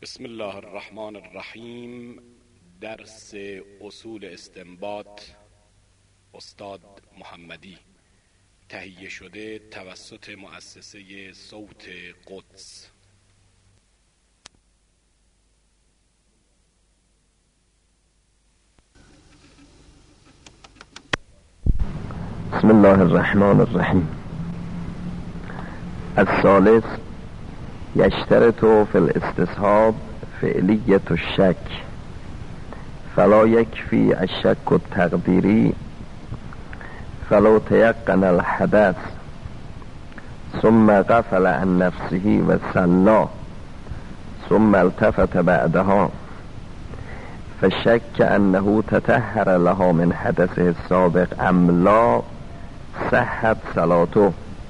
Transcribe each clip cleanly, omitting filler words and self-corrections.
بسم الله الرحمن الرحیم. درس اصول استنباط استاد محمدی، تهیه شده توسط مؤسسه صوت قدس. بسم الله الرحمن الرحیم. الثالث یشترط فی الاستصحاب فعلیة الشک فلا یکفی الشک التقدیری فلو تیقن الحدث ثم غفل عن نفسه و صلی ثم التفت بعدها فشک انه تطهر لها من حدثه السابق ام لا صحت صلاته،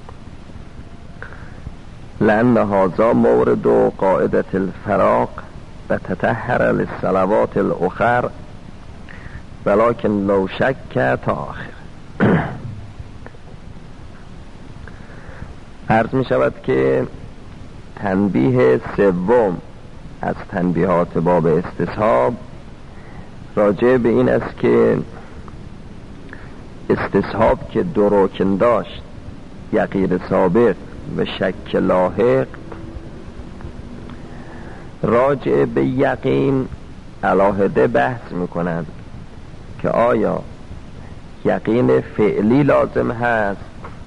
لأن هذا مورد قاعدة الفراق و تطهر للصلوات الأخر ولكن لو شک تأخر. عرض می شود که تنبیه سوم از تنبیهات باب استصحاب راجع به این است که استصحاب که دو رکن داشت، یقین سابق و شک لاحق، راجع به یقین علاهده بحث میکنند که آیا یقین فعلی لازم هست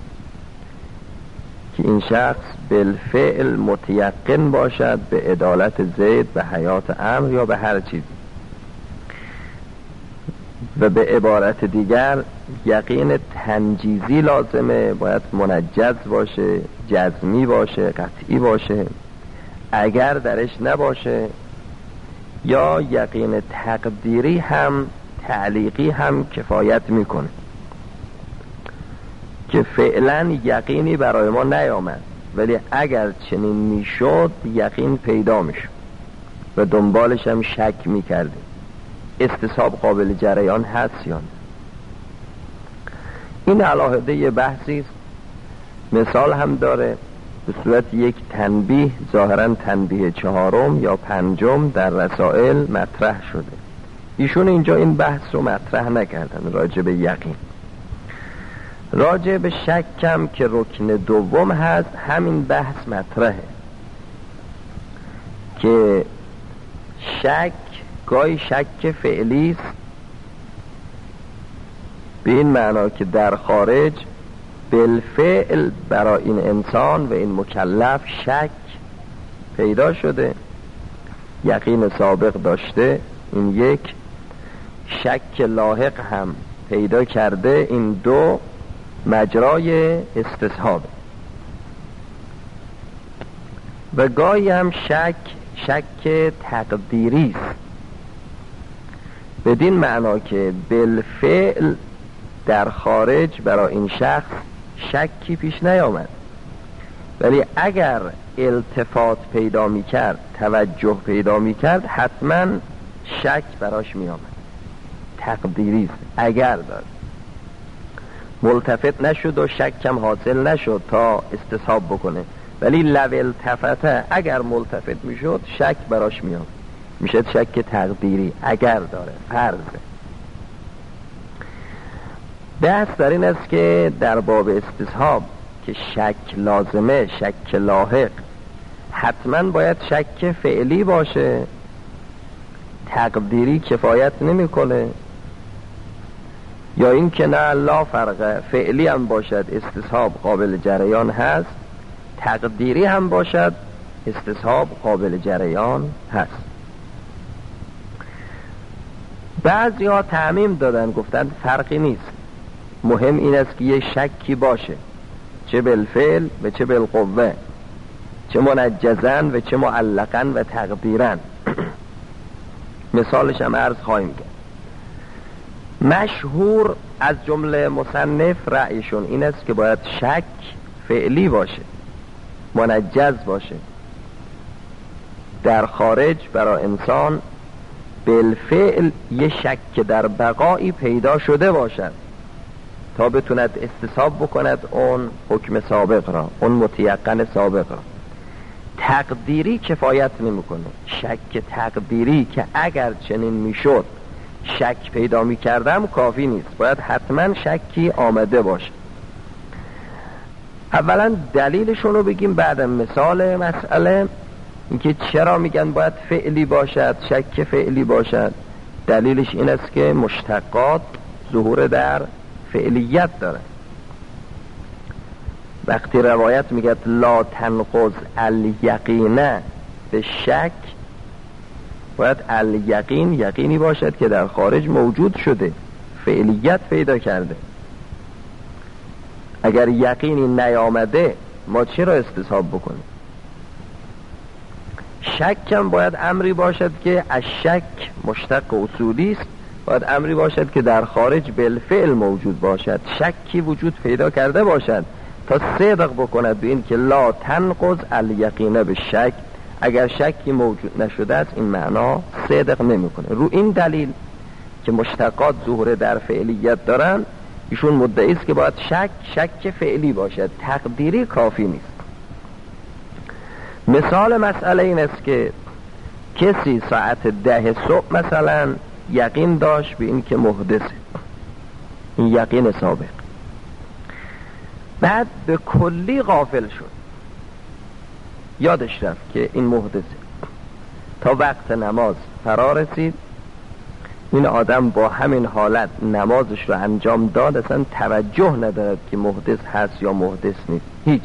که این شخص بالفعل متیقن باشد به عدالت زید به حیات امر یا به هر چیز، و به عبارت دیگر یقین تنجیزی لازمه، باید منجز باشه، جزمی باشه، قطعی باشه. اگر درش نباشه یا یقین تقدیری هم تعلیقی هم کفایت میکنه که فعلا یقینی برای ما نیامد، ولی اگر چنین میشد یقین پیدا میشد و دنبالش هم شک میکردیم استصحاب قابل جریان هست یا نه. این علاهده یه بحثی است، مثال هم داره به صورت یک تنبیه، ظاهرا تنبیه چهارم یا پنجم در رسائل مطرح شده. ایشون اینجا این بحث رو مطرح نکردن راجع به یقین. راجع به شکم که رکن دوم هست همین بحث مطرحه که شک گاهی شک فعلی است، به این معنا که در خارج بالفعل برای این انسان و این مکلف شک پیدا شده، یقین سابق داشته، این یک، شک لاحق هم پیدا کرده، این دو مجرای استصحاب. و گاهی هم شک تقدیری است، بدین معنا که بالفعل در خارج برای این شخص شکی پیش نیامد، ولی اگر التفات پیدا می کرد، توجه پیدا می کرد، حتما شک براش می آمد. تقدیری است. اگر داد ملتفت نشد و شکم حاصل نشد تا استصحاب بکنه، ولی لو التفته اگر ملتفت می شد شک براش می آمد، میشه شک تقدیری اگر داره. فرضه بحث در این است که در باب استصحاب که شک لازمه، شک لاحق، حتما باید شک فعلی باشه، تقدیری کفایت نمیکنه، یا این که نه لا فرقه، فعلی هم باشد استصحاب قابل جریان هست، تقدیری هم باشد استصحاب قابل جریان هست. بعضی ها تعمیم دادن، گفتن فرقی نیست، مهم این است که یه شکی باشه، چه بالفعل و چه بالقوه، چه منجزن و چه معلقن و تقدیرن. مثالش هم عرض خواهیم کرد. مشهور از جمله مصنف رأیشون این است که باید شک فعلی باشه، منجز باشه، در خارج برای انسان بالفعل یه شک در بقایی پیدا شده باشد تا بتوند استصحاب بکند اون حکم سابق را، اون متیقن سابق را. تقدیری کفایت نمیکنه. شک تقدیری که اگر چنین میشد شک پیدا میکردم کافی نیست، باید حتما شکی آمده باشه. اولا دلیلشون رو بگیم، بعد مثال مسئله اینکه چرا میگن باید فعلی باشد، شک فعلی باشد. دلیلش این است که مشتقات ظهور در فعلیت داره. وقتی روایت میگه لا تنقض الیقینه به شک، باید الیقین یقینی باشد که در خارج موجود شده، فعلیت پیدا کرده. اگر یقینی نیامده ما چرا استصحاب بکنیم؟ شک هم باید امری باشد که الشک مشتق اصولی است، باید امری باشد که در خارج بالفعل موجود باشد، شکی وجود پیدا کرده باشد تا صدق بکند به این که لا تنقض الیقینه به شک. اگر شکی موجود نشده است این معنا صدق نمیکنه. رو این دلیل که مشتقات ظهور در فعلیت دارن، ایشون مدعی است که باید شک فعلی باشد، تقدیری کافی نیست. مثال مسئله این است که کسی ساعت 10 صبح مثلا یقین داشت به این که محدثه، این یقین سابق، بعد به کلی غافل شد، یادش رفت که این محدثه، تا وقت نماز فرا رسید این آدم با همین حالت نمازش رو انجام داد، اصلا توجه ندارد که محدث هست یا محدث نیست، هیچ.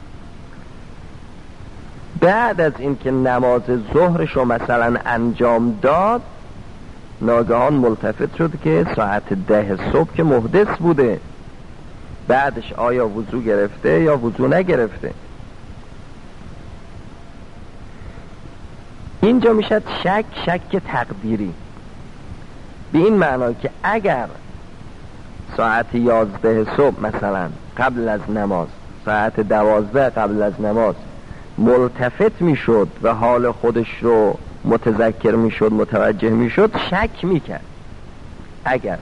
بعد از این که نماز ظهرش رو مثلا انجام داد ناگهان ملتفت شد که ساعت 10 صبح که محدث بوده، بعدش آیا وضو گرفته یا وضو نگرفته؟ اینجا میشد شک تقدیری، به این معنا که اگر ساعت 11 صبح مثلا قبل از نماز، ساعت 12 قبل از نماز ملتفت میشد و حال خودش رو متذکر میشد، متوجه میشد، شک میکرد. اگر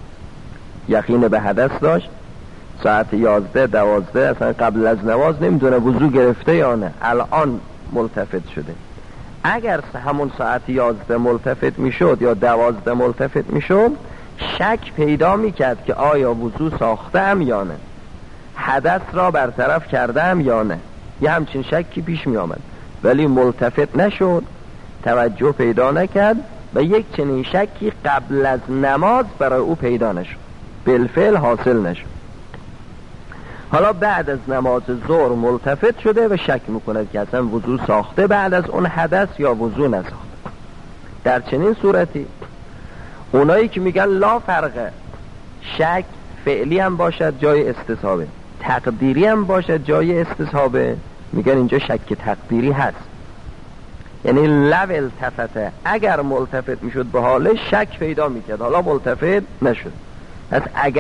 یقین به حدث داشت ساعت 11 12 اصلا قبل از نماز نمیدونه وضو گرفته یا نه، الان ملتفت شده. اگر همون ساعت 11 ملتفت میشد یا 12 ملتفت میشد، شک پیدا میکرد که آیا وضو ساختم یا نه، حدث را برطرف کردم یا نه، یه همچین شکی پیش می آمد، ولی ملتفت نشد، توجه پیدا نکرد و یک چنین شکی قبل از نماز برای او پیدا نشد، بالفعل حاصل نشد. حالا بعد از نماز ظهر ملتفت شده و شک میکند که اصلا وضو ساخته بعد از اون حدث یا وضو نساخته. در چنین صورتی اونایی که میگن لا فرقه، شک فعلی هم باشد جای استصحابه، تقدیری هم باشد جای استصحابه، میگن اینجا شک تقدیری هست. یعنی لو التفته، اگر ملتفت میشد به حاله شک پیدا میکرد، حالا ملتفت نشد. پس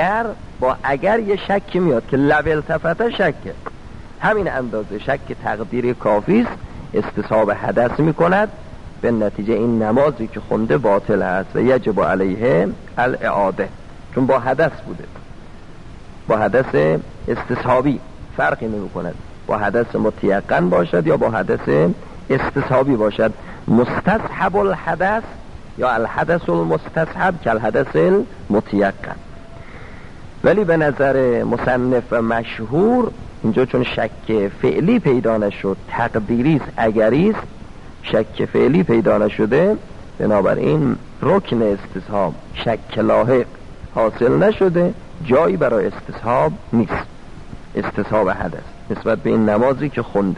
اگر یه شکی میاد که لو التفته شکه، همین اندازه شک تقدیری کافی است، استصحاب حدث میکند، به نتیجه این نمازی که خونده باطل است و یجب علیه الاعاده، چون با حدث بوده، با حدث استصحابی فرقی نمی کند، با حدث متیقن باشد یا با حدث استصحابی باشد. مستصحب الحدث یا الحدث المستصحب که الحدث المتیقن. ولی به نظر مصنف مشهور اینجا چون شک فعلی پیدا نشد، تقدیری است، اگری است، شک فعلی پیدا نشده، بنابراین رکن استصحاب شک لاحق حاصل نشده، جایی برای استصحاب نیست، استصحاب حدث نسبت به این نمازی که خونده.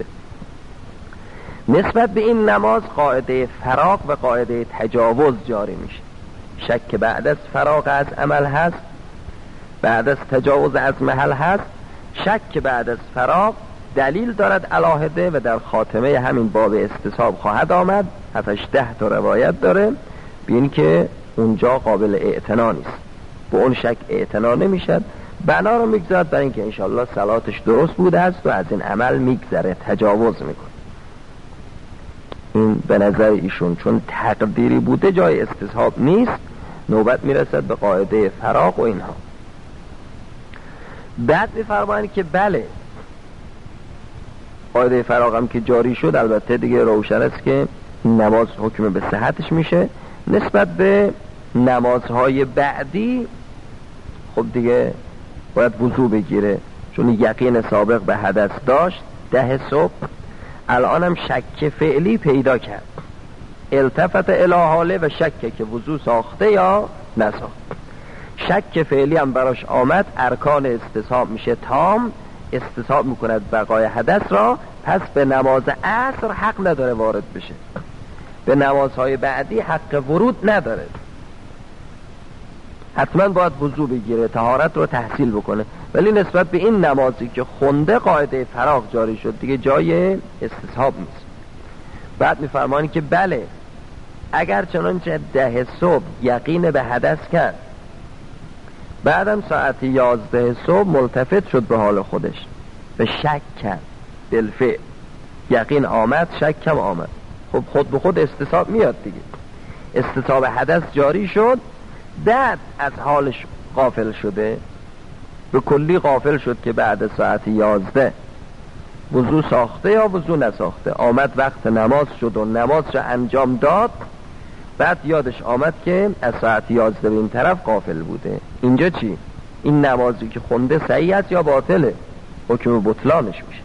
نسبت به این نماز قاعده فراق و قاعده تجاوز جاری میشه. شک بعد از فراق از عمل هست، بعد از تجاوز از محل هست. شک بعد از فراق دلیل دارد علاهده و در خاتمه همین باب استصحاب خواهد آمد، 7-10 تا روایت داره بین که اونجا قابل اعتنا نیست، به اون شک اعتنا نمیشد، بنا رو میگذارد برای اینکه انشالله صلاتش درست بوده است و از این عمل میگذره، تجاوز میکنه. این به نظر ایشون چون تقدیری بوده جای استصحاب نیست، نوبت میرسد به قاعده فراق و اینها. بعد میفرمایند که بله قاعده فراغ هم که جاری شد، البته دیگه روشن است که نماز حکم به صحتش میشه. نسبت به نمازهای بعدی خب دیگه باید وضو بگیره، چون یقین سابق به حدث داشت 10 صبح، الانم شک فعلی پیدا کرد، التفت الی حاله و شک که وضو ساخته یا نساخت. شک فعلی هم براش آمد، ارکان استصحاب میشه تام، استصحاب میکند بقای حدث را، پس به نماز عصر حق نداره وارد بشه، به نمازهای بعدی حق ورود نداره، حتما باید وضو بگیره، طهارت رو تحصیل بکنه. ولی نسبت به این نمازی که خونده قاعده فراغ جاری شد دیگه جای استصحاب نیست. بعد میفرمانی که بله اگر چنانچه 10 صبح یقین به حدث کرد، بعدم ساعت 11 صبح ملتفت شد به حال خودش، به شک کرد، بالفعل یقین آمد، شک کم آمد، خب خود به خود استصحاب میاد دیگه، استصحاب حدث جاری شد، بعد از حالش غافل شده، به کلی غافل شد که بعد ساعت 11 وضو ساخته یا وضو نساخته، آمد وقت نماز شد و نماز را انجام داد، بعد یادش آمد که از ساعت 11 به این طرف غافل بوده. اینجا چی؟ این نمازی که خونده صحیح است یا باطله؟ حکم بطلانش میشه،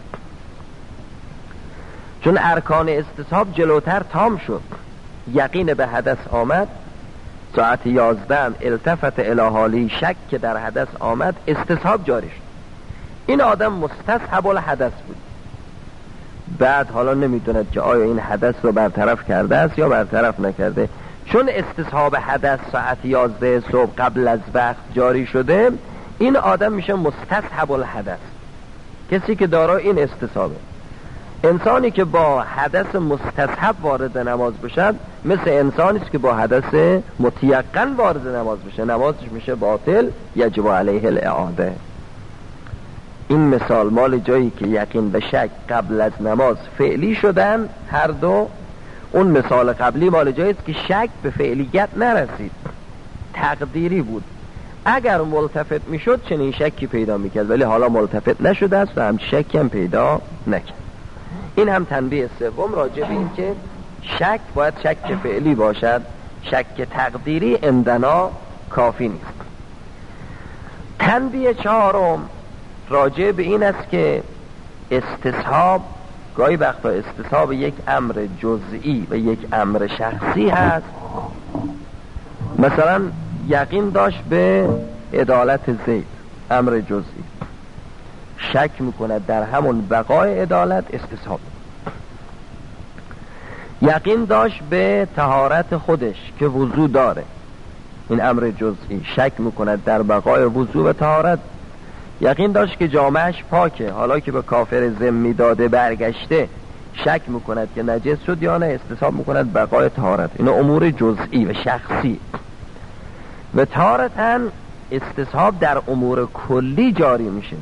چون ارکان استصحاب جلوتر تام شد، یقین به حدث آمد، ساعت 11 هم التفت الی حالی، شک که در حدث آمد، استصحاب جاری شد. این آدم مستصحب الحدث بود، بعد حالا نمیدوند که آیا این حدث رو برطرف کرده است یا برطرف نکرده، چون استصحاب حدث ساعت 11 صبح قبل از وقت جاری شده، این آدم میشه مستصحب الحدث، کسی که دارای این استصحابه. انسانی که با حدث مستصحب وارد نماز بشد مثل انسانی است که با حدث متیقن وارد نماز بشه، نمازش میشه باطل، یجب علیه الاعاده. این مثال مال جایی که یقین به شک قبل از نماز فعلی شدن هر دو. اون مثال قبلی مال جایی است که شک به فعلیت نرسید، تقدیری بود، اگر ملتفت میشد چنین شکی پیدا میکرد، ولی حالا ملتفت نشده است و همچه شکی هم پیدا نکرد. این هم تنبیه سوم راجع به این که شک باید شک فعلی باشد، شک تقدیری عندنا کافی نیست. تنبیه چهارم راجع به این است که استصحاب گاهی وقتا استصحاب یک امر جزئی و یک امر شخصی هست. مثلا یقین داشت به عدالت زید، امر جزئی، شک میکند در همون بقای عدالت، استصحاب. یقین داشت به طهارت خودش که وضو داره، این امر جزئی، شک میکند در بقای وضو و طهارت. یقین داشت که جامعش پاکه، حالا که به کافر ذمی داده برگشته، شک میکند که نجس شد یا نه، استصحاب میکند بقای طهارت. این امور جزئی و شخصی. و طهارتاً استصحاب در امور کلی جاری میشه.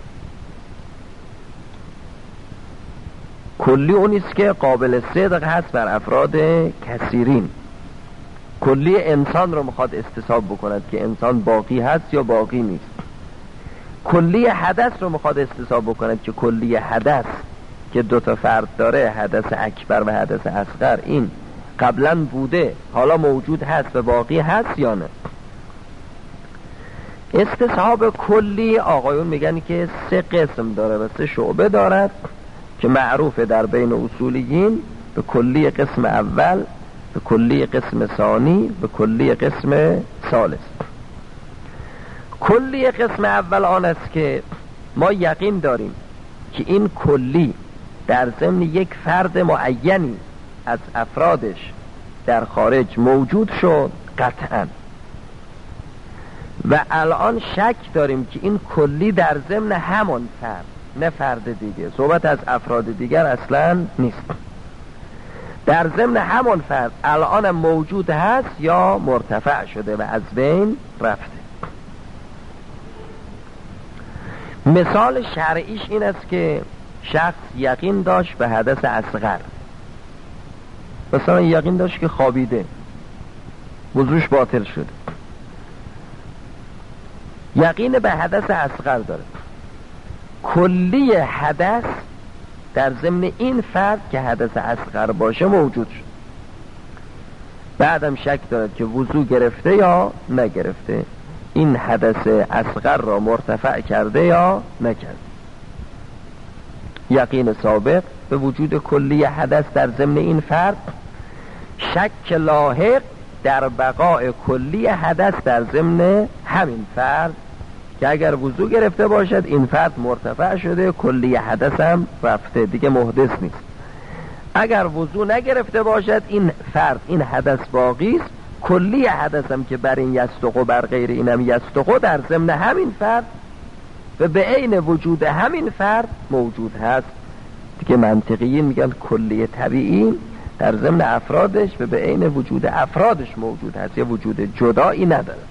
کلی اونیست که قابل صدق هست بر افراد کثیرین. کلی انسان رو میخواد استصحاب بکند که انسان باقی هست یا باقی نیست. کلی حدث رو میخواد استصحاب بکند که کلی حدث که 2 تا فرد داره، حدث اکبر و حدث اصغر، این قبلا بوده حالا موجود هست و باقی هست یا نه. استصحاب کلی آقایون میگن که 3 قسم داره و 3 شعبه دارد که معروفه در بین اصولیین به کلی قسم اول، به کلی قسم ثانی، به کلی قسم ثالث. کلی قسم اول آن است که ما یقین داریم که این کلی در ضمن یک فرد معینی از افرادش در خارج موجود شد قطعاً، و الان شک داریم که این کلی در ضمن همون فرد، نه فرد دیگه، صحبت از افراد دیگر اصلا نیست، در ضمن همون فرد الان موجود هست یا مرتفع شده و از بین رفته. مثال شرعیش این است که شخص یقین داشت به حدث اصغر، مثلا یقین داشت که خوابیده، وضوش باطل شده، یقین به حدث اصغر داره. کلی حدث در ضمن این فرد که حدث اصغر باشه موجود شد. بعدم شک دارد که وضو گرفته یا نگرفته، این حدث اصغر را مرتفع کرده یا نکرده. یقین سابق به وجود کلی حدث در ضمن این فرد، شک لاحق در بقای کلی حدث در ضمن همین فرد که اگر وضو گرفته باشد این فرد مرتفع شده، کلی حدث هم رفته، دیگه محدث نیست. اگر وضو نگرفته باشد این فرد، این حدث باقی است، کلی حدث هم که بر این یستق و بر غیر این هم یستق در ضمن همین فرد و به عین وجود همین فرد موجود هست. دیگه منطقیین میگن کلی طبیعی در ضمن افرادش و به عین وجود افرادش موجود هست، یه وجود جدایی نداره.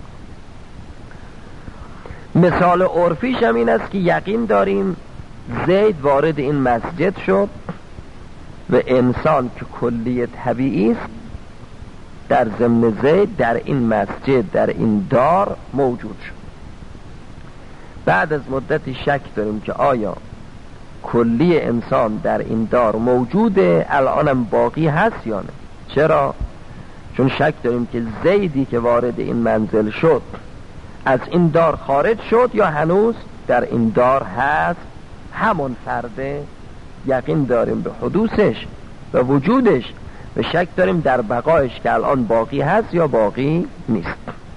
مثال عرفیش هم این است که یقین داریم زید وارد این مسجد شد و انسان که کلی طبیعی است در ضمن زید در این مسجد، در این دار موجود شد. بعد از مدتی شک داریم که آیا کلی انسان در این دار موجوده، الانم باقی هست یا نه. چرا؟ چون شک داریم که زیدی که وارد این منزل شد از این دار خارج شد یا هنوز در این دار هست، همون فرده. یقین داریم به حدوثش و وجودش و شک داریم در بقایش که الان باقی هست یا باقی نیست.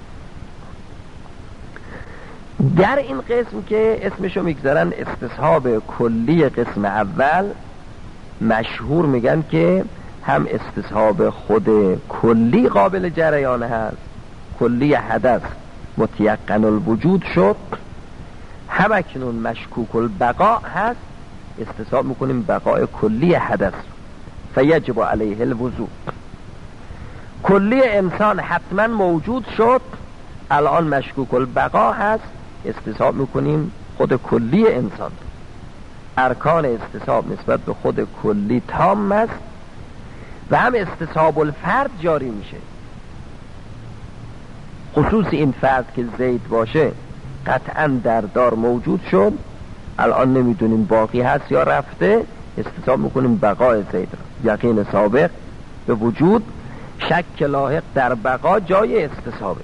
در این قسم که اسمشو میگذارن استصحاب کلی قسم اول، مشهور میگن که هم استصحاب خود کلی قابل جریان هست، کلی حدث متیقن الوجود شد، هم اکنون مشکوک البقاء هست، استصحاب میکنیم بقاء کلی حدث، فیجب علیه الوضوء. کلی انسان حتما موجود شد، الان مشکوک البقاء هست، استصحاب میکنیم خود کلی انسان. ارکان استصحاب نسبت به خود کلی تام است و هم استصحاب الفرد جاری میشه. خصوص این فرد که زید باشه قطعا در دار موجود شد، الان نمیدونیم باقی هست یا رفته، استصحاب میکنیم بقای زید را. یقین سابق به وجود، شک لاحق در بقا جای استصحابه.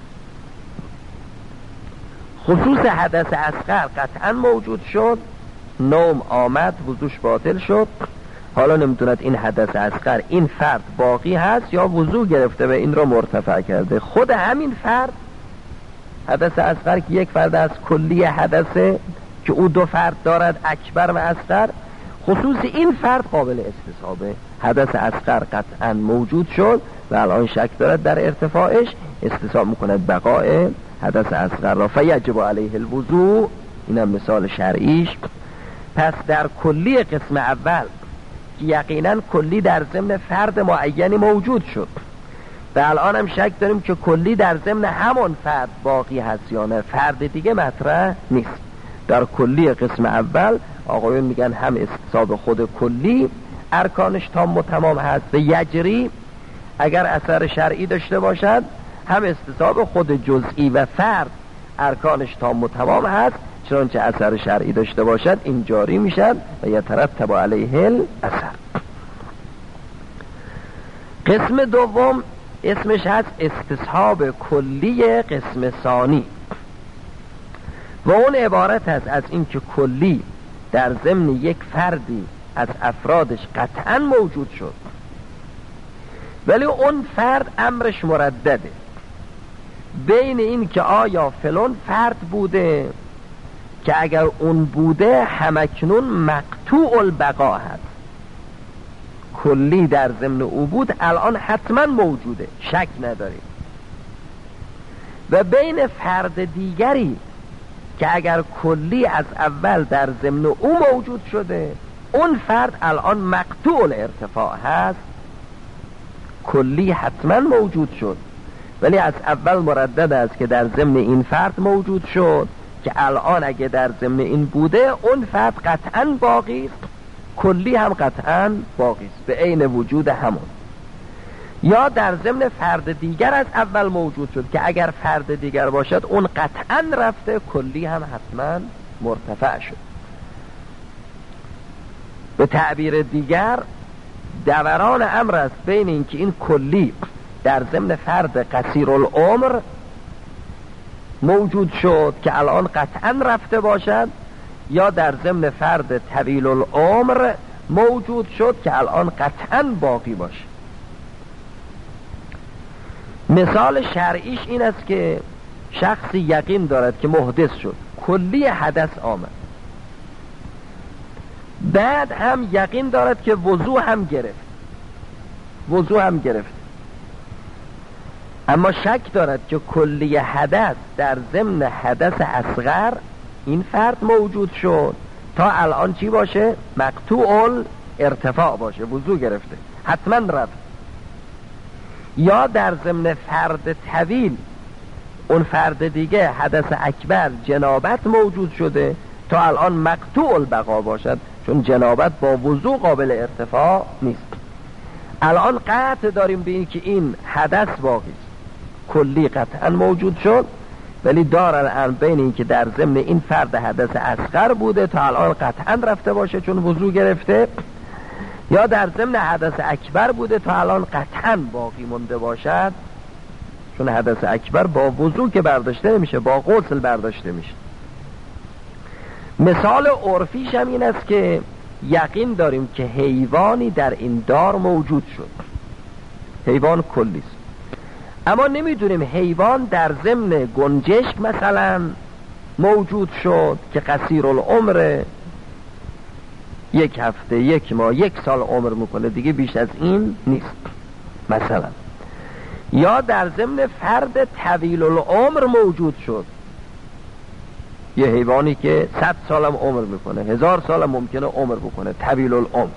خصوص حدث اصغر قطعا موجود شد، نوم آمد وضوش باطل شد، حالا نمیدوند این حدث اصغر این فرد باقی هست یا وضو گرفته و این را مرتفع کرده. خود همین فرد حدث اصغر که یک فرد از کلی حدثه که او دو فرد دارد، اکبر و اصغر، خصوص این فرد قابل استصحابه. حدث اصغر قطعا موجود شد و الان شک دارد در ارتفاعش، استصحاب میکند بقای حدث اصغر را، فیجب علیه الوضوء. اینم مثال شرعیش. پس در کلی قسم اول که یقینا کلی در ضمن فرد معینی موجود شد و الان هم شک داریم که کلی در ضمن همون فرد باقی هست یا نه، فرد دیگه مطرح نیست. در کلی قسم اول آقایون میگن هم استصحاب خود کلی ارکانش تام و تمام هست و یجری، اگر اثر شرعی داشته باشد هم استصحاب خود جزئی و فرد ارکانش تام و تمام هست، چنانچه اثر شرعی داشته باشد این جاری میشد و یترتب علیه الاثر. قسم دوم اسمش هست استصحاب کلی قسم ثانی و اون عبارت هست از این که کلی در ضمن یک فردی از افرادش قطعا موجود شد ولی اون فرد امرش مردده بین این که آیا فلان فرد بوده که اگر اون بوده همکنون مقطوع البقا هست، کلی در ضمن او بود الان حتما موجوده، شک نداریم، و بین فرد دیگری که اگر کلی از اول در ضمن او موجود شده اون فرد الان مقطوع الارتفاع هست، کلی حتما موجود شد ولی از اول مردد است که در ضمن این فرد موجود شد که الان اگه در ضمن این بوده اون فرد قطعا باقی است، کلی هم قطعا باقی است به عین وجود همون. یا در ضمن فرد دیگر از اول موجود شد که اگر فرد دیگر باشد اون قطعا رفته، کلی هم حتما مرتفع شد. به تعبیر دیگر دوران امر است بین اینکه این کلی در ضمن فرد قصیر العمر موجود شد که الان قطعا رفته باشد، یا در ضمن فرد طویل العمر موجود شد که الان قطعا باقی باشه. مثال شرعیش این است که شخصی یقین دارد که محدث شد، کلی حدث آمد، بعد هم یقین دارد که وضو هم گرفت، اما شک دارد که کلی حدث در ضمن حدث اصغر این فرد موجود شد تا الان چی باشه؟ مقطوع ارتفاع باشه، وضو گرفته، حتما رفت. یا در ضمن فرد طویل اون فرد دیگه حدث اکبر جنابت موجود شده تا الان مقطوع البقا باشد، چون جنابت با وضو قابل ارتفاع نیست. الان قطع داریم به این که این حدث باقی است، کلی قطعا موجود شد، ولی دارن بین این که در ضمن این فرد حدث اصغر بوده تا الان قطعا رفته باشه چون وضو گرفته، یا در ضمن حدث اکبر بوده تا الان قطعا باقی مونده باشد، چون حدث اکبر با وضو که برداشته نمیشه، با غسل برداشته میشه. مثال عرفیش هم این است که یقین داریم که حیوانی در این دار موجود شد، حیوان کلی است، اما نمیدونیم حیوان در ضمن گنجشک مثلا موجود شد که قصیر العمر، 1 هفته، 1 ماه، 1 سال عمر میکنه، دیگه بیش از این نیست مثلا، یا در ضمن فرد طویل العمر موجود شد، یه حیوانی که 100 سالم عمر میکنه، 1000 سالم ممکنه عمر بکنه، طویل العمر.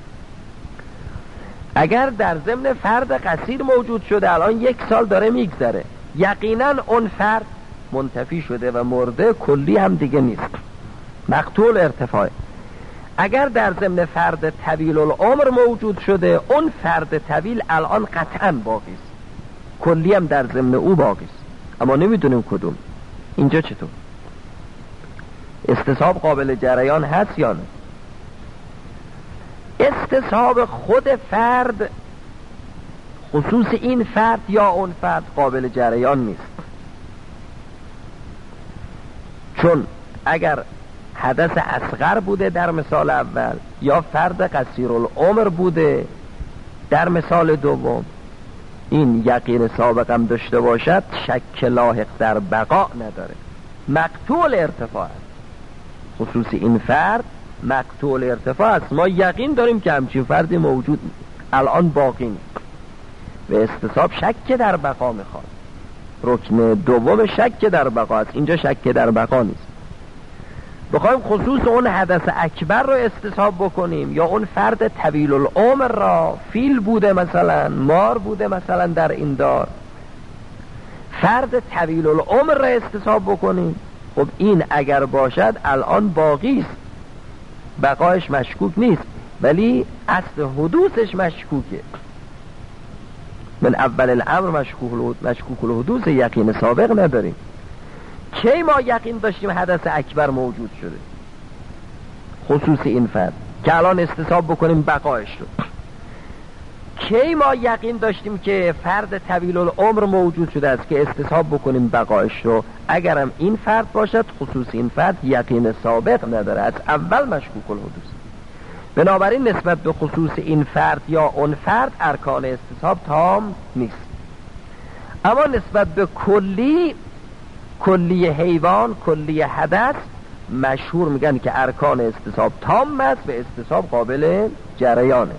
اگر در ضمن فرد قصیر موجود شده الان 1 سال داره میگذره، یقینا اون فرد منتفی شده و مرده، کلی هم دیگه نیست، مقطوع ارتفاع. اگر در ضمن فرد طویل العمر موجود شده، اون فرد طویل الان قطعا باقی است، کلی هم در ضمن او باقی است، اما نمیدونیم کدوم. اینجا چطور؟ استصحاب قابل جریان هست یا نه؟ استصحاب خود فرد، خصوص این فرد یا اون فرد، قابل جریان نیست، چون اگر حدث اصغر بوده در مثال اول، یا فرد قصیر العمر بوده در مثال دوم، این یقین سابقم داشته باشد شک لاحق در بقا نداره، مقطوع ارتفاع است. خصوص این فرد مقطوع ارتفاع است، ما یقین داریم که همچین فردی موجود الان باقی نیست و استصحاب شک در بقا میخواد. رکن دوم شک در بقا است، اینجا شک در بقا نیست. بخوایم خصوص اون حدث اکبر رو استصحاب بکنیم، یا اون فرد طویل العمر را، فیل بوده مثلا، مار بوده مثلا در این دار، فرد طویل العمر را استصحاب بکنیم، خب این اگر باشد الان باقی است، بقایش مشکوک نیست، ولی اصل حدوثش مشکوکه. من اول الامر مشکوک الحدوث، یقین سابق نداریم. کی ما یقین داشتیم حدث اکبر موجود شده خصوص این فرد که الان استصحاب بکنیم بقایش رو؟ کی ما یقین داشتیم که فرد طویل العمر موجود شده است که استصحاب بکنیم بقایش رو؟ اگرم این فرد باشد، خصوص این فرد یقین سابق نداره، از اول مشکوک الحدوث. بنابراین نسبت به خصوص این فرد یا اون فرد ارکان استصحاب تام نیست. اما نسبت به کلی حیوان، کلی حدث، مشهور میگن که ارکان استصحاب تام است و استصحاب قابل جریانه.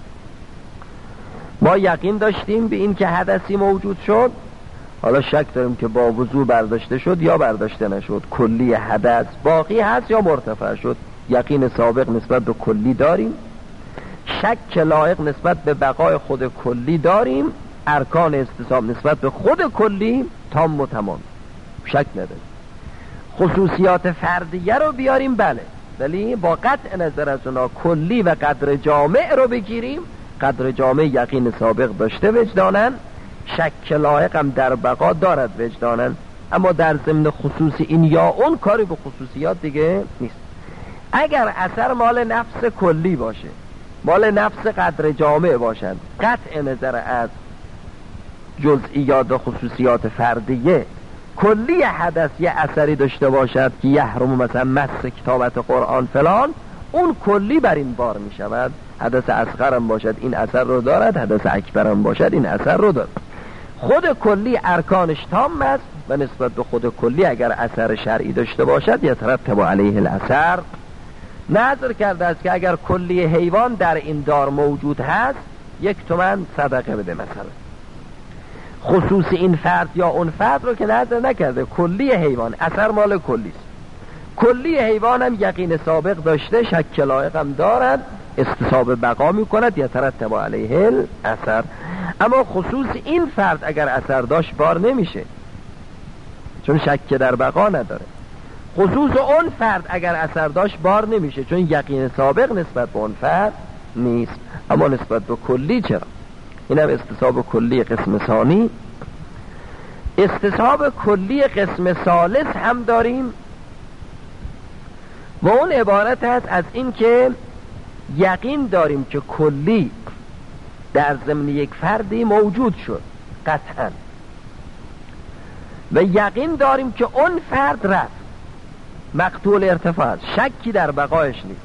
ما یقین داشتیم به این که حدثی موجود شد، حالا شک داریم که با وضو برداشته شد یا برداشته نشد، کلی حدث باقی هست یا مرتفع شد. یقین سابق نسبت به کلی داریم، شک لایق نسبت به بقای خود کلی داریم، ارکان استصحاب نسبت به خود کلی تام و تمام، شک نداریم. خصوصیات فردیه رو بیاریم بله، ولی با قطع نظر از اونا کلی و قدر جامع رو بگیریم، قدر جامع یقین سابق داشته وجدانن، شک لایق هم در بقا دارد وجدانن، اما در ضمن خصوص این یا اون کاری به خصوصیات دیگه نیست. اگر اثر مال نفس کلی باشه، مال نفس قدر جامع باشند، قطع نظر از جزئیات و خصوصیات فردیه، کلی حدث یه اثری داشته باشد که یحرم مثلا مس کتابت قرآن فلان، اون کلی بر این بار می شود. حدث اصغر هم باشد این اثر رو دارد، حدث اکبر هم باشد این اثر رو دارد. خود کلی ارکانش تام است و نسبت به خود کلی اگر اثر شرعی داشته باشد یترتب علیه الاثر. نظر کرده است که اگر کلی حیوان در این دار موجود هست 1 تومن صدقه بده مثلا. خصوص این فرد یا اون فرد رو که نظر نکرده، کلی حیوان اثر مال کلی است. کلی حیوان هم یقین سابق داشته، شک لایق هم دارد، استصحاب بقا می کند، یترتب علیه الاثر. اما خصوص این فرد اگر اثر داشت بار نمیشه، چون شک در بقا نداره. خصوص اون فرد اگر اثر داشت بار نمیشه، چون یقین سابق نسبت به اون فرد نیست. اما نسبت به کلی چرا؟ این هم استصحاب کلی قسم ثانی. استصحاب کلی قسم ثالث هم داریم و اون عبارت است از این که یقین داریم که کلی در ضمن یک فردی موجود شد قطعا، و یقین داریم که اون فرد رفت، مقتول ارتفاع، شکی در بقایش نیست.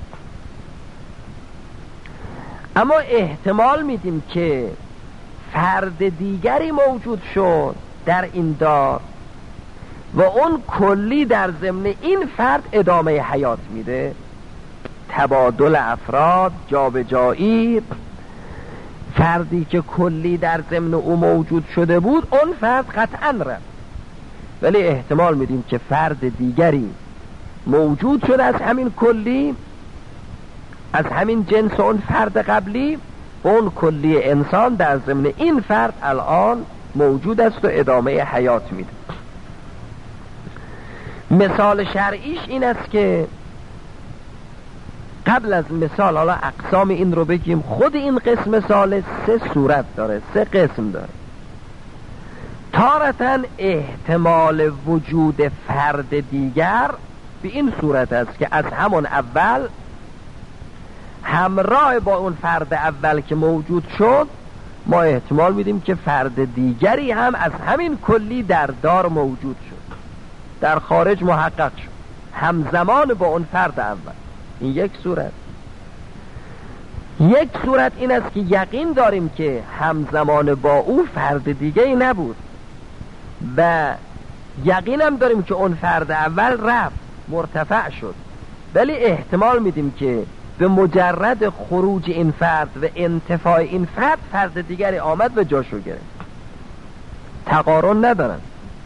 اما احتمال میدیم که فرد دیگری موجود شد در این دار و اون کلی در ضمن این فرد ادامه حیات میده، تبادل افراد، جابجایی. فردی که کلی در ضمن او موجود شده بود اون فرد قطعا رفت، ولی احتمال میدیم که فرد دیگری موجود شده از همین کلی، از همین جنس اون فرد قبلی، اون کلی انسان در ضمن این فرد الان موجود است و ادامه حیات میده. مثال شرعیش این است که قبل از مثال حالا اقسام این رو بگیم. خود این قسم ثالث 3 صورت داره، 3 قسم داره. تارتاً احتمال وجود فرد دیگر به این صورت است که از همون اول همراه با اون فرد اول که موجود شد ما احتمال میدیم که فرد دیگری هم از همین کلی در دار موجود شد، در خارج محقق شد، همزمان با اون فرد اول. این یک صورت. یک صورت این است که یقین داریم که همزمان با او فرد دیگری نبود و یقین هم داریم که اون فرد اول رفت، مرتفع شد، ولی احتمال میدیم که به مجرد خروج این فرد و انتفاع این فرد دیگری آمد و جاشو گرفت. تقارن ندارن،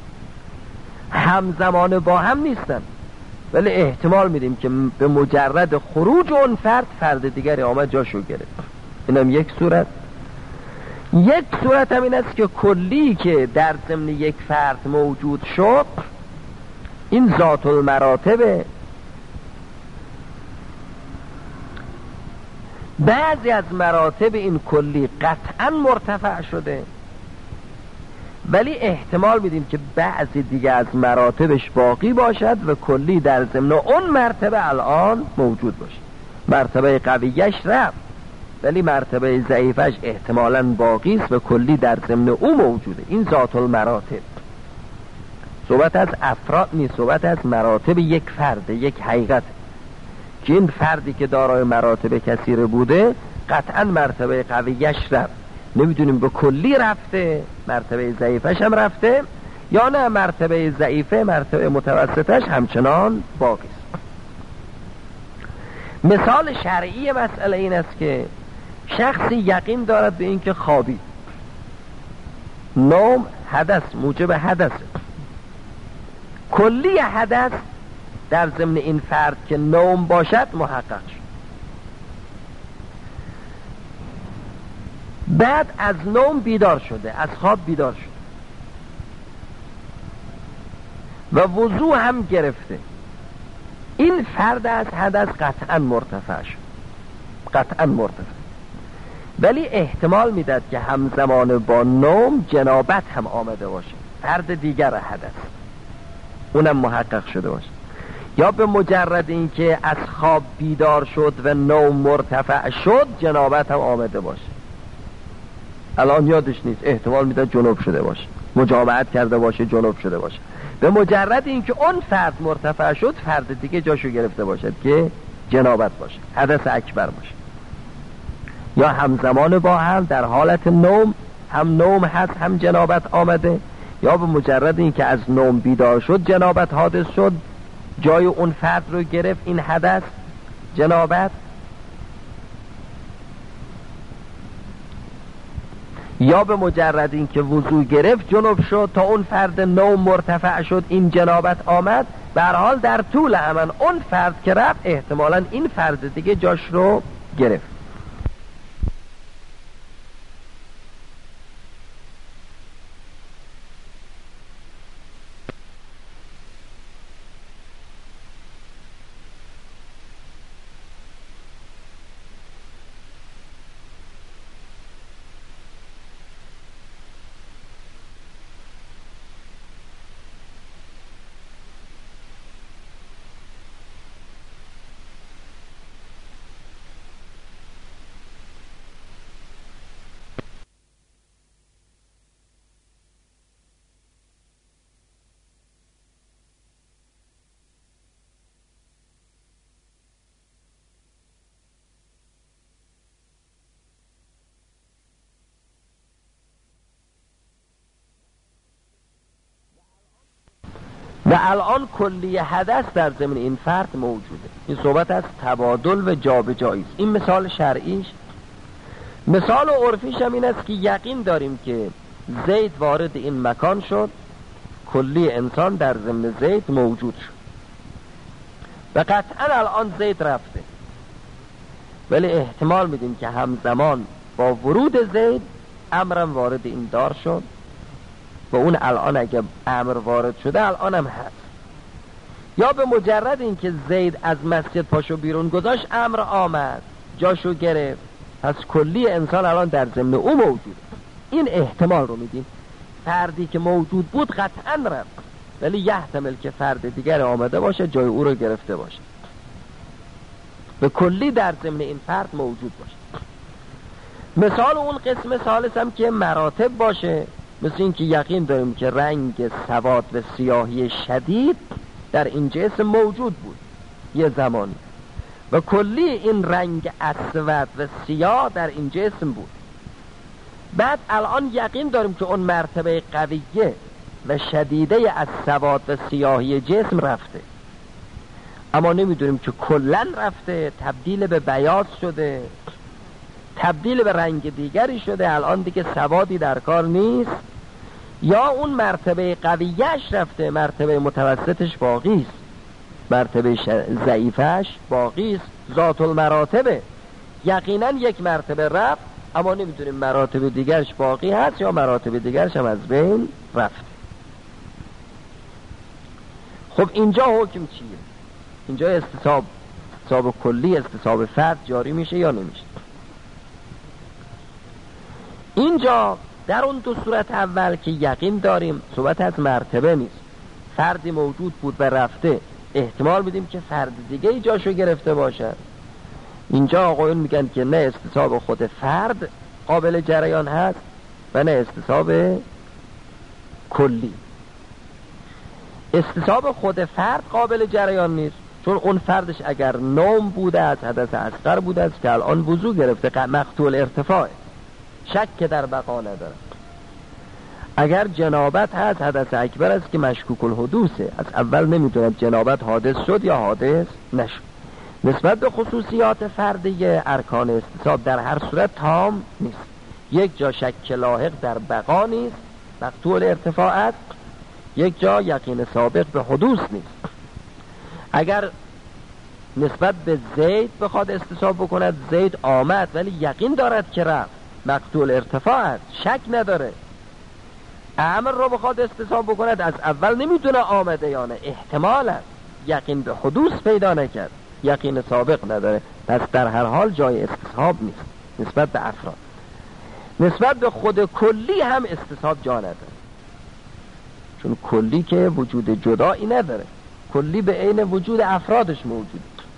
همزمان با هم نیستن، ولی احتمال میدیم که به مجرد خروج اون فرد دیگری آمد جاشو گرفت. اینم یک صورت. یک صورت هم این است که کلی که در ضمن یک فرد موجود شد این ذات المراتبه. بعضی از مراتب این کلی قطعا مرتفع شده، ولی احتمال میدیم که بعضی دیگه از مراتبش باقی باشد و کلی در ضمن اون مرتبه الان موجود باشه. مرتبه قویش رفت ولی مرتبه ضعیفش احتمالاً باقی است و کلی در ضمن او موجوده. این ذات المراتب. صحبت از افراد نیست، صحبت از مراتب یک فرد، یک حقیقت، که این فردی که دارای مراتب کثیر بوده قطعا مرتبه قویش رفت. نمیدونیم به کلی رفته، مرتبه ضعیفش هم رفته، یا نه مرتبه ضعیفه مرتبه متوسطش همچنان باقی است. مثال شرعی مسئله این است که شخصی یقین دارد به این که خوابی، نوم حدث موجب حدث، کلی حدث در ضمن این فرد که نوم باشد محقق شد. بعد از نوم بیدار شده، از خواب بیدار شده و وضو هم گرفته، این فرد از حدث قطعا مرتفع شد، قطعا مرتفع، ولی احتمال میداد که همزمان با نوم جنابت هم آمده باشه، فرد دیگر حدث، اونم محقق شده باشه. یا به مجرد اینکه از خواب بیدار شد و نوم مرتفع شد جنابت هم آمده باشه. الان یادش نیست، احتمال میده جنوب شده باشه، مجامعت کرده باشه، جنوب شده باشه. به مجرد اینکه اون فرد مرتفع شد فرد دیگه جاشو گرفته باشد که جنابت باشه، حدث اکبر باشه. یا همزمان با هم در حالت نوم، هم نوم هست هم جنابت آمده، یا به مجرد اینکه از نوم بیدار شد جنابت حادث شد، جای اون فرد رو گرفت این حدث جنابت. یا به مجرد اینکه وضو گرفت جنوب شد تا اون فرد نوم مرتفع شد این جنابت آمد. به هر حال در طول همان اون فرد که رفت احتمالاً این فرد دیگه جاش رو گرفت. و الان کلی حدث در ضمن این فرد موجوده. این صحبت از تبادل و جابجایی است. این مثال شرعیش. مثال عرفیش هم این است که یقین داریم که زید وارد این مکان شد، کلی انسان در ضمن زید موجود شد و قطعا الان زید رفته، ولی احتمال میدیم که همزمان با ورود زید امرم وارد این دار شد و اون الان اگه امر وارد شده الان هم هست. یا به مجرد اینکه زید از مسجد پاشو بیرون گذاشت امر آمد جاشو گرفت، پس کلی انسان الان در ضمن او موجود. این احتمال رو میدیم. فردی که موجود بود قطعا رفت، ولی یحتمل که فرد دیگر آمده باشه جای او رو گرفته باشه و کلی در ضمن این فرد موجود باشه. مثال اون قسم ثالث هم که مراتب باشه، مثل این که یقین داریم که رنگ سواد و سیاهی شدید در این جسم موجود بود یه زمان و کلی این رنگ اسود و سیاه در این جسم بود. بعد الان یقین داریم که اون مرتبه قویه و شدیده از سواد و سیاهی جسم رفته، اما نمیدونیم که کلن رفته، تبدیل به بیاض شده، تبدیل به رنگ دیگری شده، الان دیگه سوادی در کار نیست، یا اون مرتبه قویش رفته، مرتبه متوسطش باقی است، مرتبه ضعیفش باقی است. ذات المراتبه یقینا یک مرتبه رفت، اما نمیدونیم مراتب دیگرش باقی هست یا مراتب دیگرش هم از بین رفت. خب اینجا حکم چیه؟ اینجا استصحاب کلی، استصحاب فرد جاری میشه یا نمیشه؟ اینجا در اون دو صورت اول که یقین داریم صحبت از مرتبه نیست، فردی موجود بود و رفته، احتمال میدیم که فرد دیگه جاشو گرفته باشد. اینجا آقایون میگن که نه استصحاب خود فرد قابل جریان هست و نه استصحاب کلی. استصحاب خود فرد قابل جریان نیست، چون اون فردش اگر نوم بوده از حدث اصغر بوده است که الان وضو گرفته، مقطوع ارتفاع، شک در بقا نداره. اگر جنابت هست حدث اکبر است که مشکوک الحدوثه، از اول نمیدونم جنابت حادث شد یا حادث نشد. نسبت به خصوصیات فردیه ارکان استصحاب در هر صورت تام نیست. یک جا شک لاحق در بقا نیست، مقطوع ارتفاع است، یک جا یقین سابق به حدوث نیست. اگر نسبت به زید بخواد استصحاب بکند، زید آمد ولی یقین دارد که رفت، مقطوع ارتفاع است، شک نداره. امر رو بخواد استصحاب بکند، از اول نمیدونه آمده یا نه، احتمال است، یقین به حدوث پیدا نکرد، یقین سابق نداره، پس در هر حال جای استصحاب نیست نسبت به افراد. نسبت به خود کلی هم استصحاب جا نداره، چون کلی که وجود جدایی نداره، کلی به عین وجود افرادش موجود.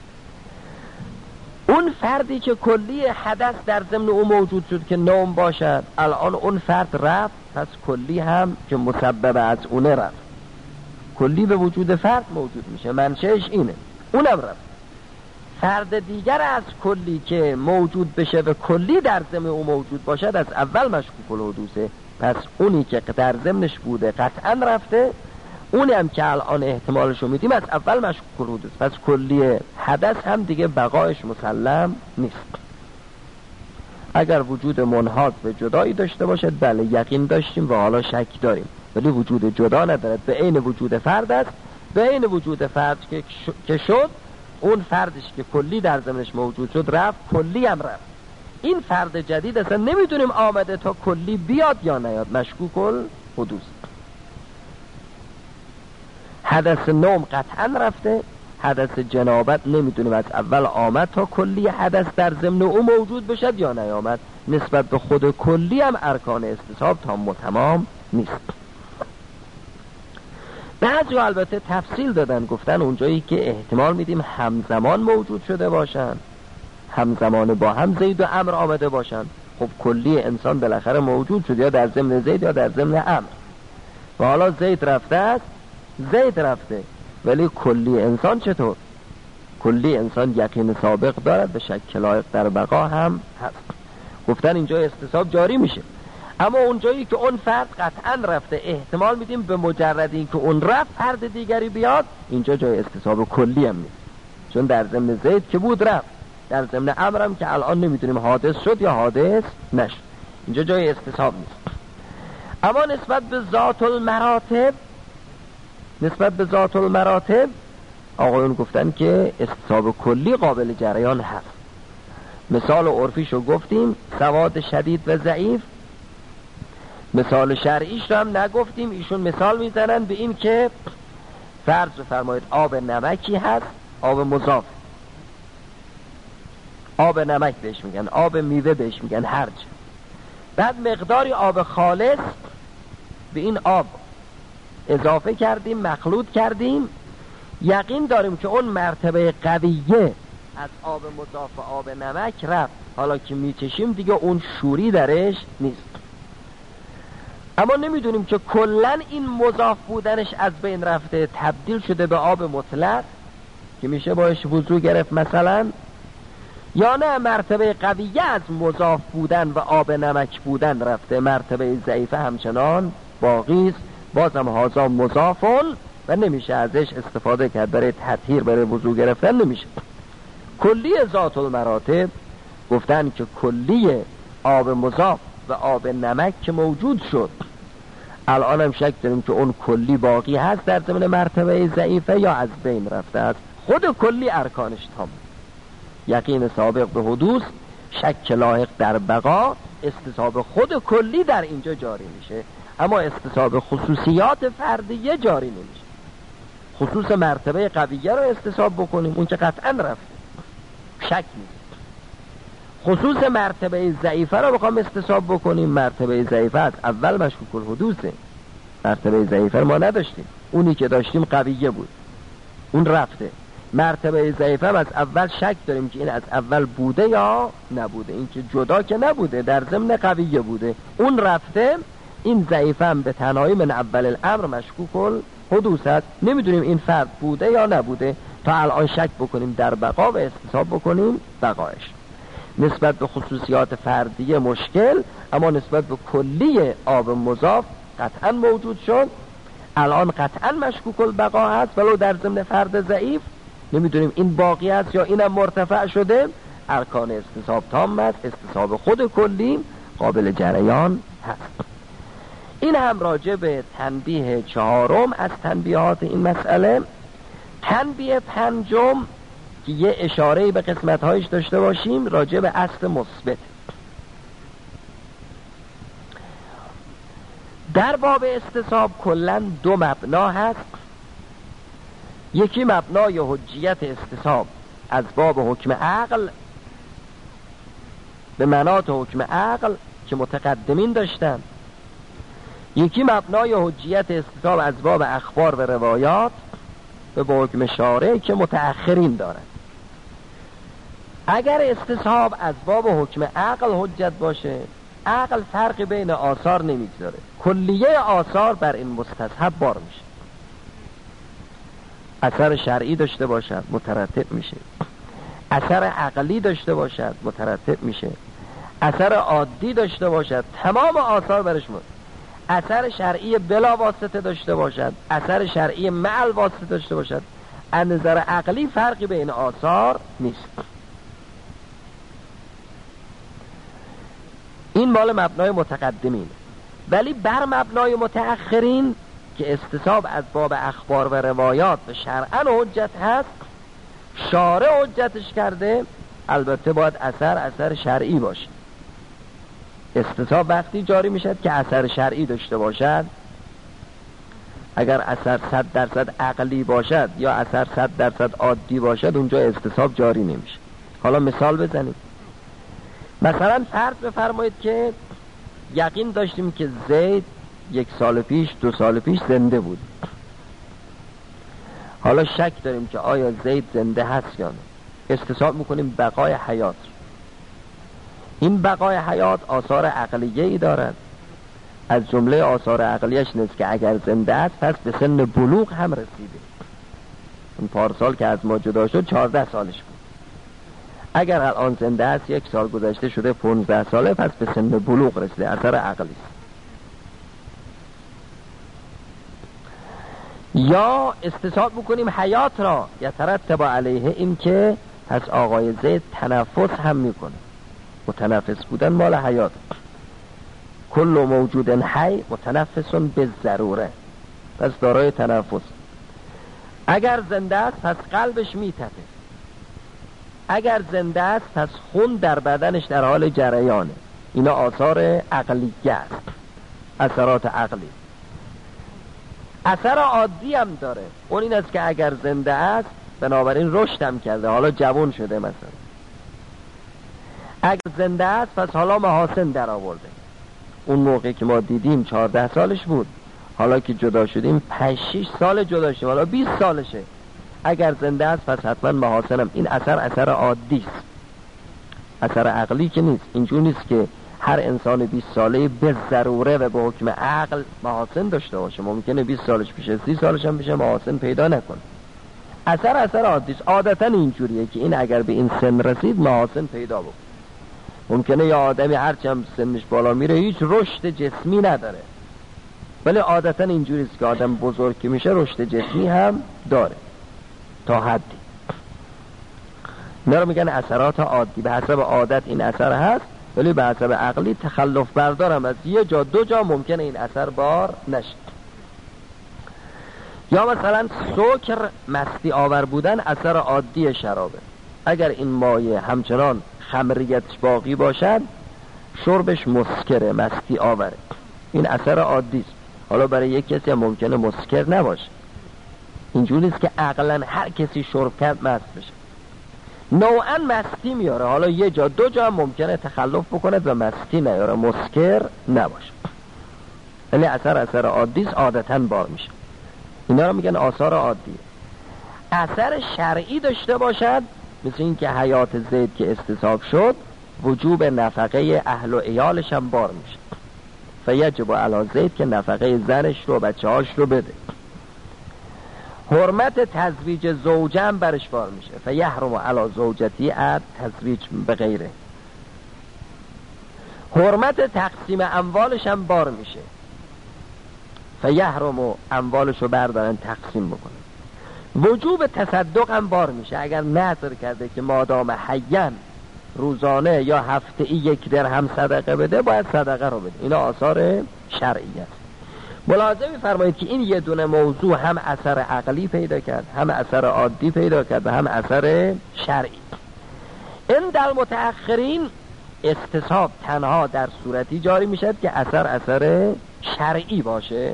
اون فردی که کلی حدث در ضمن او موجود شد که نوم باشد، الان اون فرد رفت، پس کلی هم که مسبب از اونه رفت. کلی به وجود فرد موجود میشه، منشأش اینه، اونم رفت. فرد دیگر از کلی که موجود بشه و کلی در ضمن او موجود باشد از اول مشکوک الحدوثه، پس اونی که در ضمنش بوده قطعا رفته، اونی هم که الان احتمالشو میدیم از اول مشکوک الحدوث، پس کلی حدث هم دیگه بقایش مسلم نیست. اگر وجود منحاز به جدایی داشته باشد بله یقین داشتیم و حالا شک داریم، ولی وجود جدا ندارد، به عین وجود فرد است. به عین وجود فرد که شد، اون فردش که کلی در ضمنش موجود شد رفت، کلی هم رفت. این فرد جدید اصلا نمیدونیم آمده تا کلی بیاد یا نیاد، مشکوک الحدوث. حدث نوم قطعا رفته، حدث جنابت نمیدونیم از اول آمد تا کلی حدث در ضمن او موجود بشد یا نیامد. نسبت به خود کلی هم ارکان استصحاب تام و تمام نیست. بعضی البته تفصیل دادن، گفتن اونجایی که احتمال میدیم همزمان موجود شده باشن، همزمان با هم زید و امر آمده باشن، خب کلی انسان بالاخره موجود شد یا در ضمن زید یا در ضمن امر، و حالا زید رفته است، زید رفته، ولی کلی انسان چطور؟ کلی انسان یقین سابق دارد، به شک لایق در بقا هم هست. گفتن اینجا استصحاب جاری میشه، اما اونجایی که اون فرد قطعا رفته احتمال میدیم به مجرد این که اون رفت فرد دیگری بیاد، اینجا جای استصحاب کلی هم نیست، چون در ضمن زید که بود رفت، در ضمن امر هم که الان نمیدونیم حادث شد یا حادث نشد، اینجا جای استصحاب نیست. اما نسبت به ذات المراتب آقایون گفتن که استصحاب کلی قابل جریان هست. مثال عرفیشو گفتیم، سواد شدید و ضعیف. مثال شرعیش رو هم نگفتیم، ایشون مثال میزنن به این که فرض فرمایید آب نمکی هست، آب مضاف، آب نمک بهش میگن، آب میوه بهش میگن، هرچ. بعد مقداری آب خالص به این آب اضافه کردیم، مخلوط کردیم، یقین داریم که اون مرتبه قویه از آب مضاف و آب نمک رفت، حالا که میچشیم دیگه اون شوری درش نیست. اما نمیدونیم که کلن این مضاف بودنش از بین رفته، تبدیل شده به آب مطلق که میشه باش وضو گرفت مثلا، یا نه مرتبه قویه از مضاف بودن و آب نمک بودن رفته، مرتبه ضعیفه همچنان باقی است، بازم هازا مضافون و نمیشه ازش استفاده کرد برای تطهیر، برای وضو گرفتن نمیشه. کلی ذات المراتب گفتن که کلی آب مضاف و آب نمک که موجود شد، الان هم شک داریم که اون کلی باقی هست در ضمن مرتبه ضعیفه یا از بین رفته است. خود کلی ارکانش تام، یقین سابق به حدوث، شک لاحق در بقا، استصحاب خود کلی در اینجا جاری میشه، اما استصحاب خصوصیات فردیه جاری نمیشه. خصوص مرتبه قویه رو استصحاب بکنیم، اون که قطعا رفته، شک نیست. خصوص مرتبه ضعیفه رو بخوام استصحاب بکنیم، مرتبه ضعیفه از اول مشکوک الحدوثه، مرتبه ضعیفه ما نداشتیم، اونی که داشتیم قویه بود، اون رفته. مرتبه ضعیفه هم از اول شک داریم که این از اول بوده یا نبوده، این که جدا که نبوده، در ضمن قویه بوده، اون رفته. این ضعیفه هم به تنهایی من اول الامر مشکوک الحدوث است، نمیدونیم این فرد بوده یا نبوده تا الان شک بکنیم در بقا و استصحاب بکنیم بقایش. نسبت به خصوصیات فردیه مشکل، اما نسبت به کلی آب مضاف قطعا موجود شد، الان قطعا مشکوک البقا هست، ولو در ضمن فرد ضعیف نمیدونیم این باقی است یا اینم مرتفع شده. ارکان استصحاب تام است، استصحاب خود کلی قابل جریان هست. این هم راجع به تنبیه چهارم از تنبیهات این مسئله. تنبیه پنجم که یه اشاره به قسمت‌هایش داشته باشیم، راجع به اصل مثبت. در باب استصحاب کلاً دو مبنا هست. یکی مبنای حجیت استصحاب از باب حکم عقل به مناط حکم عقل که متقدمین داشتن، یکی مبنای حجیت استصحاب از باب اخبار و روایات و به حکم شارع که متأخرین دارن. اگر استصحاب از باب حکم عقل حجت باشه، عقل فرقی بین آثار نمیگذاره، کلیه آثار بر این مستصحب بار میشه. اثر شرعی داشته باشد مترتب میشه، اثر عقلی داشته باشد مترتب میشه، اثر عادی داشته باشد تمام آثار برش مورد، اثر شرعی بلا واسطه داشته باشد، اثر شرعی مع الواسطه داشته باشد. از نظر عقلی فرقی بین آثار نیست. این مال مبنای متقدمین. ولی بر مبنای متأخرین که استصحاب از باب اخبار و روایات و شرعاً حجت هست، شارع حجتش کرده، البته باید اثر شرعی باشه. استصحاب وقتی جاری میشد که اثر شرعی داشته باشد. اگر اثر 100% عقلی باشد یا اثر 100% عادی باشد، اونجا استصحاب جاری نمیشه. حالا مثال بزنیم. مثلا فرض بفرمایید که یقین داشتیم که زید 1 سال پیش 2 سال پیش زنده بود. حالا شک داریم که آیا زید زنده هست یا نه. استصحاب میکنیم بقای حیات. این بقای حیات آثار عقلیه ای دارد. از جمله آثار عقلیش نیست که اگر زنده است پس به سن بلوغ هم رسیده. اون پارسال که از ما جدا شد 14 سالش بود. اگر الان زنده است 1 سال گذشته شده 15 ساله، پس به سن بلوغ رسیده. اثر عقلی است. یا استصحاب میکنیم حیات را یترتب علیه، این که پس آقای زید تنفس هم میکنه. متنفس بودن مال حیات. کل موجود حی متنفس بالضروره، پس دارای تنفس. اگر زنده است پس قلبش میتپه. اگر زنده است پس خون در بدنش در حال جریانه. اینا آثار عقلیه است، اثرات عقلی. اثر عادی هم داره. اون این است که اگر زنده است بنابراین رشد هم کرده، حالا جوان شده. مثلا اگر زنده است پس حالا محاسن در آورده. اون موقع که ما دیدیم 14 سالش بود، حالا که جدا شدیم 5-6 سال جدا شدیم، حالا 20 سالشه. اگر زنده است پس حتما محاسنم. این اثر عادی است، اثر عقلی که نیست. اینجور نیست که هر انسان 20 ساله به ضروره و به حکم عقل محاسن داشته باشه. ممکنه 20 سالش بشه 30 سالش هم بشه محاسن پیدا نکنه. اثر عادی است. عادتا اینجوریه که این اگر به این سن رسید محاسن پیدا بکنه. ممکنه یا آدمی هرچی هم سنش بالا میره هیچ رشد جسمی نداره، ولی عادتا اینجوریه که آدم بزرگ که میشه رشد جسمی هم داره تا حدی. اینا رو میگن اثرات عادی. به حسب عادت این اثر هست، ولی به حسب عقلی تخلف بردارم از 1 جا 2 جا ممکنه این اثر بار نشد. یا مثلا سکر، مستی آور بودن، اثر عادی شرابه. اگر این مایه همچنان خمریتش باقی باشد شربش مسکره، مستی آوره. این اثر عادی است. حالا برای یک کسی هم ممکنه مسکر نباشه. اینجوری است که عقلا هر کسی شرب کرد مست بشه. نوعا مستی میاره، حالا 1 جا 2 جا هم ممکنه تخلف بکنه و مستی نیاره، مسکر نباشه. ولی اثر عادی است، عادتا بار میشه. اینا رو میگن آثار عادی. اثر شرعی داشته باشد، مثل این که حیات زید که استصحاب شد، وجوب نفقه اهل و عیالش هم بار میشه. فیجب علی زید که نفقه زنش رو بچه‌هاش رو بده. حرمت تزویج زوجه هم برش بار میشه. فیحرم علی زوجتی تزویج بغیره. حرمت تقسیم اموالش هم بار میشه. فیحرم اموالش رو بردارن تقسیم بکنن. وجوب تصدق هم بار میشه. اگر نظر کرده که مادام حیاً روزانه یا هفته‌ای 1 درهم صدقه بده، باید صدقه رو بده. اینا آثار شرعی است. ملاحظه فرمایید که این یه دونه موضوع هم اثر عقلی پیدا کرد، هم اثر عادی پیدا کرد و هم اثر شرعی. این در متأخرین استصحاب تنها در صورتی جاری میشد که اثر شرعی باشه.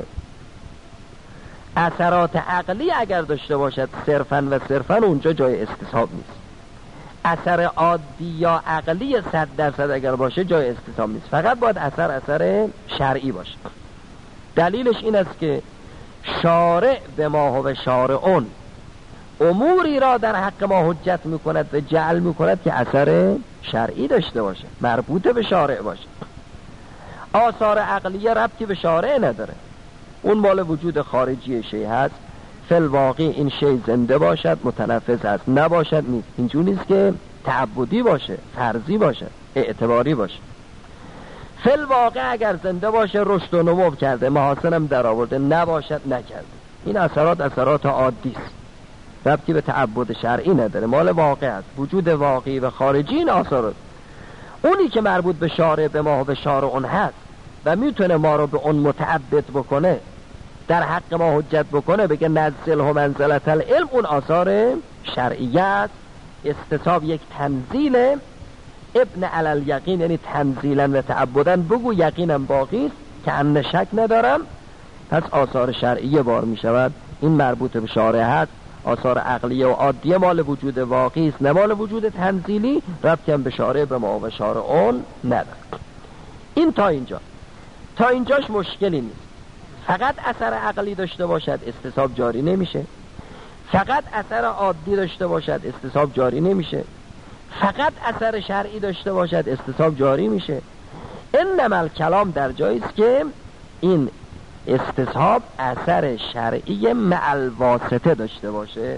اثرات عقلی اگر داشته باشد صرفاً اونجا جای استصحاب نیست. اثر عادی یا عقلی 100% اگر باشه جای استصحاب نیست. فقط باید اثر شرعی باشه. دلیلش این است که شارع به ما هو شارعون اموری را در حق ما حجت میکند و جعل میکند که اثر شرعی داشته باشه، مربوط به شارع باشه. آثار عقلیه ربطی به شارع نداره، اون مال وجود خارجی شی هست. فی‌الواقع این شی زنده باشد متنفس هست، نباشد نیست. اینجور نیست که تعبدی باشه، فرضی باشه، اعتباری باشه. فی‌الواقع اگر زنده باشه رشد و نمو کرده، محاسن هم در آورده، نباشد نکرده. این اثرات عادی است، ربطی به تعبد شرعی نداره، مال واقع است. وجود واقعی و خارجی این آثار، اونی که مربوط به شارع به ما و به شارع اون هست و میتونه ما رو به اون متعبد بکنه، در حق ما حجت بکنه، بگه نزله منزلت العلم، اون آثار شرعیه است. استصحاب یک تنزیل، ابن علی الیقین، یعنی تنزیلا و تعبدن بگو یقینم باقی است که ان شک ندارم، پس آثار شرعیه بار می شود. این مربوط به شارع هست. آثار عقلیه و عادیه مال وجود واقعی است، نه مال وجود تنزیلی، ربطی هم به شارع به ما و شارع اون نداره. این تا اینجاش مشکلی نیست. فقط اثر عقلی داشته باشد استصحاب جاری نمیشه، فقط اثر عادی داشته باشد استصحاب جاری نمیشه، فقط اثر شرعی داشته باشد استصحاب جاری میشه. انما الکلام در جایی است که این استصحاب اثر شرعی مع الواسطه داشته باشه.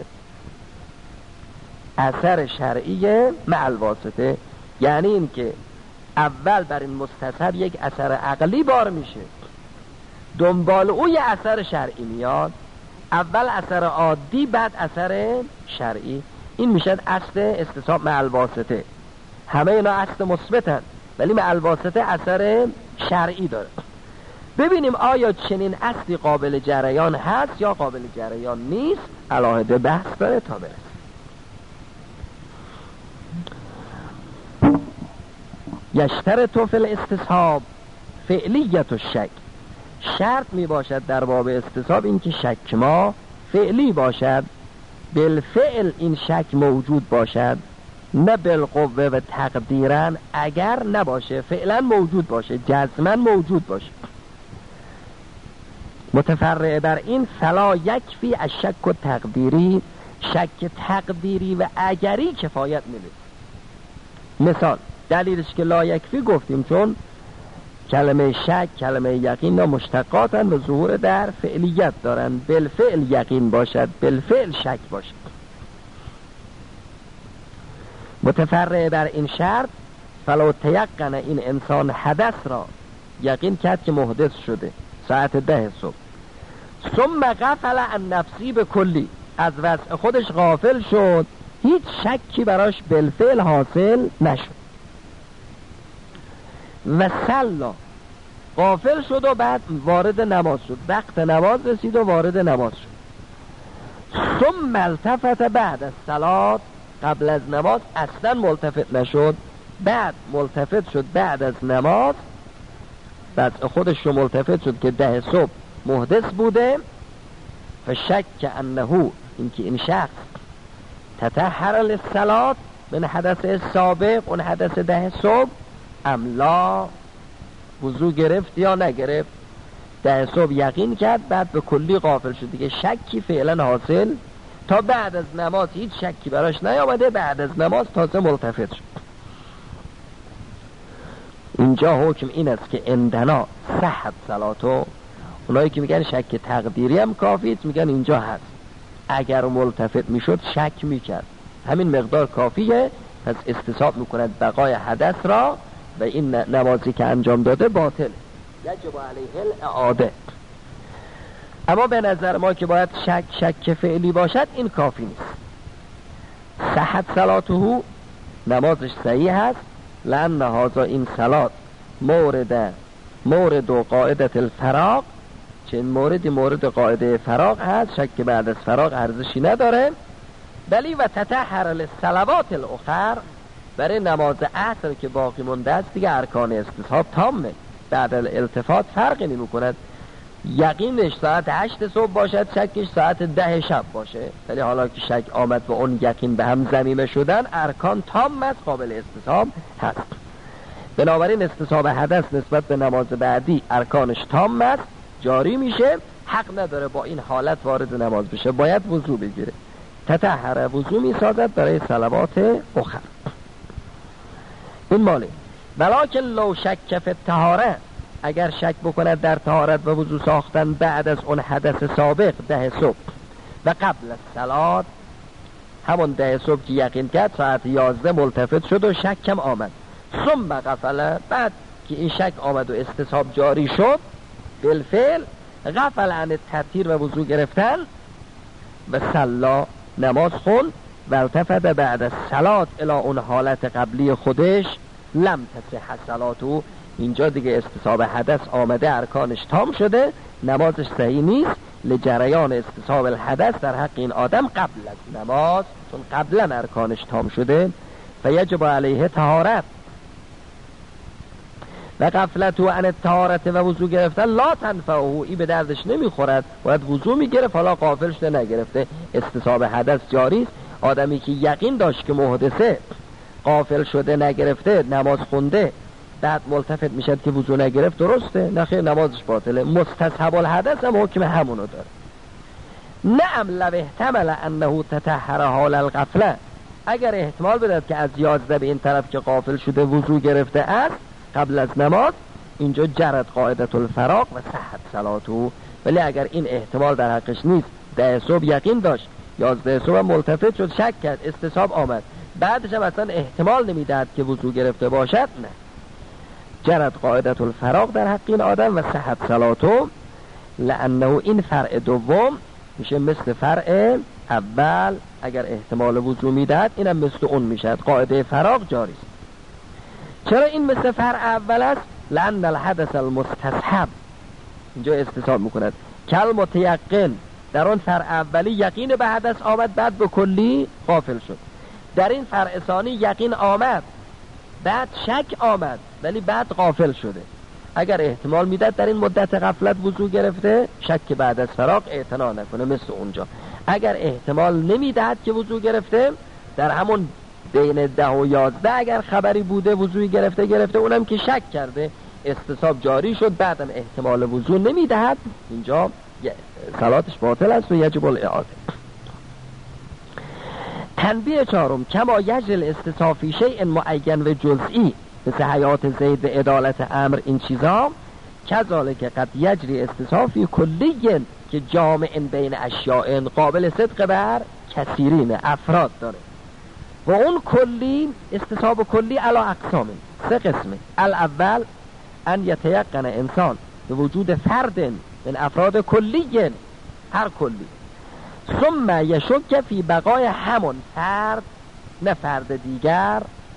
اثر شرعی مع الواسطه یعنی این که اول بر این مستصحب یک اثر عقلی بار میشه، دنبال او یه اثر شرعی میاد، اول اثر عادی بعد اثر شرعی. این میشه اصل استصحاب مع الواسطه. همه اینا اصل مثبتن ولی مع الواسطه اثر شرعی داره. ببینیم آیا چنین اصلی قابل جریان هست یا قابل جریان نیست، علاهده بحث داره تا برسه. یشترط فی الاستصحاب فعلیت الشک، شرط می باشد در باب استصحاب این که شک ما فعلی باشد، بالفعل این شک موجود باشد، نه بالقوه و تقدیرا اگر نباشه فعلا موجود باشه، جزما موجود باشه. متفرع بر این فلا یکفی الشک و تقدیری، شک تقدیری و اگری کفایت نمیده. مثال دلیلش که لا یکفی گفتیم چون کلمه شک کلمه یقین مشتقاتن و ظهور در فعلیت دارن، بالفعل یقین باشد بالفعل شک باشد. متفرع بر این شرط فلا تیقن، این انسان حدث را یقین کرد که محدث شده ساعت 10 صبح، ثم غفل عن نفسی به کلی، از وضع خودش غافل شد، هیچ شکی براش بالفعل حاصل نشد. و سلا غافل شد و بعد وارد نماز شد، وقت نماز رسید و وارد نماز شد. ثم التفت بعد از صلات، قبل از نماز اصلا ملتفت نشد، بعد ملتفت شد بعد از نماز، بعد خودش رو ملتفت شد که 10 صبح محدث بوده. فشک انه، اینکه این شخص تطهر للصلات من حدث سابق، اون حدث 10 صبح، املا وضو گرفت یا نگرفت. 10 صبح یقین کرد بعد به کلی غافل شد، دیگه شکی فعلا حاصل تا بعد از نماز هیچ شکی براش نیامده، بعد از نماز تازه ملتفت شد. اینجا حکم این است که اندنا صحت صلاتو، اونایی که میگن شک تقدیری هم کافی است میگن اینجا هست، اگر ملتفت میشد شک میکرد همین مقدار کافیه، پس استصحاب میکند بقای حدث را و این نمازی که انجام داده باطل، یجب علیه الاعاده. اما به نظر ما که باید شک فعلی باشد این کافی نیست. صحت صلاته، نمازش صحیح هست، لأن هذا این صلات مورد و قاعدت الفراغ، چون مورد قاعده فراغ هست، شک بعد از فراغ ارزشی نداره. بلی و تطهر للصلوات الاخر، برای نماز عصر که باقی مونده است دیگه ارکان استصحاب تامه، بعد الالتفات فرقی نمی کند، یقینش ساعت 8 صبح باشد شکش ساعت 10 شب باشه، ولی حالا که شک آمد و اون یقین به هم ضمیمه شدن، ارکان تام است، قابل استصحاب هست. بنابراین استصحاب حدث نسبت به نماز بعدی ارکانش تام است، جاری میشه، حق نداره با این حالت وارد نماز بشه، باید وضو بگیره. تطهر وضو می سازد برای صلوات اخر. این مالی ولکن لو شک فی الطهاره، اگر شک بکند در طهارت و وضو ساختن بعد از اون حدث سابق 10 صبح و قبل الصلات، همون 10 صبح که یقین کرد ساعت 11 ملتفت شد و شکم آمد، ثم غفل، بعد که این شک آمد و استصحاب جاری شد، بالفعل غفل عن التطهیر و وضو گرفتن و صلا، نماز خون و التفت بعد الصلات الی اون حالت قبلی خودش، لم تصح صلاته، اینجا دیگه استصحاب حدث آمده، ارکانش تام شده، نمازش صحیح نیست، لجریان استصحاب الحدث در حق این آدم قبل از نماز، چون قبلا ارکانش تام شده، فیجب علیه طهارت و غفلت و عن الطهارت و وضو گرفتن لا تنفعه، ای به دردش نمیخورد، باید وضو میگرفت، حالا غافل شده نگرفته، استصحاب حدث جاری است. آدمی که یقین داشت که محدثه، غافل شده نگرفته، نماز خونده، بعد ملتفت میشد که وضو نگرفت، درسته؟ نخیر، نمازش باطله. مستصحب الحدث هم حکم همونو داره. نعم لو احتمل انه تطهر حال الغفله، اگر احتمال بدهد که از 11 به این طرف که غافل شده وضو گرفته است قبل از نماز، اینجا جرت قاعدت الفراق و صحت صلاته. ولی اگر این احتمال در حقش نیست، 10 صبح یقین داشت، 11 صبح ملتفت شد، شک کرد، استصحاب آمد، بعدش هم اصلا احتمال نمیدهد که وضو گرفته باشد، نه، جرت قاعدت الفراق در حق این آدم و صحت صلاته، لانه این فرع دوم میشه مثل فرع اول، اگر احتمال وضو میدهد اینم مثل اون میشد، قاعده فراق جاری است. چرا این مثل فرع اول است؟ لان الحدث المستصحب، اینجا استصحاب میکند، کل متیقن، در اون فرع اولی یقین به حدث آمد، بعد به کلی غافل شد. در این فرع ثانی یقین آمد، بعد شک آمد، ولی بعد غافل شده. اگر احتمال میداد در این مدت غفلت وضو گرفته، شک بعد از فراق اعتنا نکنه مثل اونجا. اگر احتمال نمیداد که وضو گرفته، در همون بین 10 و 11 اگر خبری بوده وضوی گرفته، اونم که شک کرده، استصحاب جاری شد، بعدم احتمال وضو نمیدهد، اینجا صلاتش باطل است و یجب الاعاده. تنبیه 4، کما یجل استصحاب فی شیء معین و جزئی، مثل حیات زید و عدالت امر، این چیزا کذالک قد یجری استصحاب فی کلی که جامع بین اشیاء قابل صدق بر کثیرین افراد داره. و اون کلی، استصحاب کلی علی اقسام، 3 قسمه. الاول ان یتیقن انسان به وجود فرد من افراد کلی، هر کلی، ثم یشک فی بقای همون فرد، نه فرد دیگر،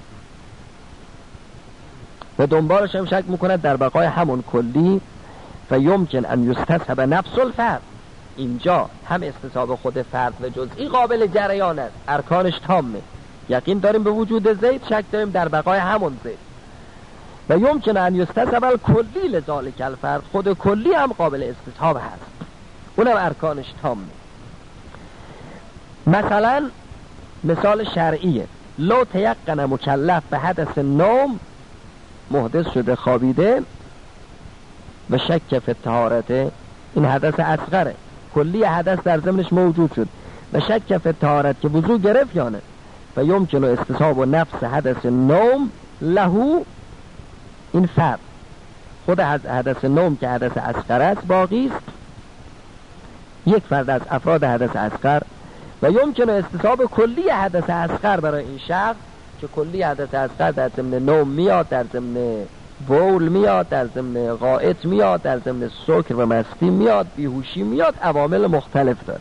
و دنبالش هم شک میکند در بقای همون کلی، فیمکن ان یستصحب نفس الفرد، اینجا هم استصحاب خود فرد و جزئی قابل جریان است، ارکانش تامه، یقین داریم به وجود زید، شک داریم در بقای همون زید، و یمکن ان یستصحب الکلی لذالک الفرد، خود کلی هم قابل استصحاب هست، اونم ارکانش تامه. مثلا مثال شرعیه، لو تیقن مکلف به حدث نوم، محدث شده خوابیده و شک فی الطهارت، این حدث اصغره، کلی حدث در ضمنش موجود شد و شک فی الطهارت که وضو گرفت یا نه، و یمکن استصحاب نفس حدث نوم له، این فرد خود حدث نوم که حدث اصغر است باقی است، یک فرد از افراد حدث اصغر، و یمکن استصحاب کلی حدث اصغر برای این شخص که کلی حدث اصغر در ضمن نوم میاد، در ضمن بول میاد، در ضمن غائط میاد، در ضمن سکر و مستی میاد، بیهوشی میاد، عوامل مختلف داره.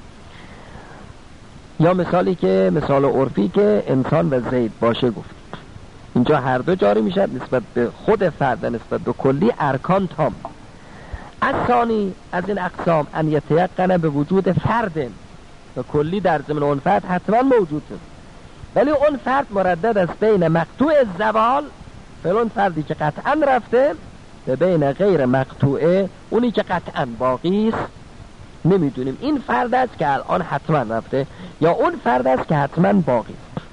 یا مثالی که مثال عرفی که انسان و زید باشه گفت، اینجا هر دو جاری میشد، نسبت به خود فرد و نسبت به کلی ارکان تام. از ثانی از این اقسام ان یتیقن به وجود فرد، و کلی در ضمن اون فرد حتما موجود شد، ولی اون فرد مردد است بین مقطوع الزوال، اون فردی که قطعا رفته، و بین غیر مقطوعه، اونی که قطعا باقی است، نمیدونیم این فرد است که الان حتما رفته یا اون فرد است که حتما باقی است.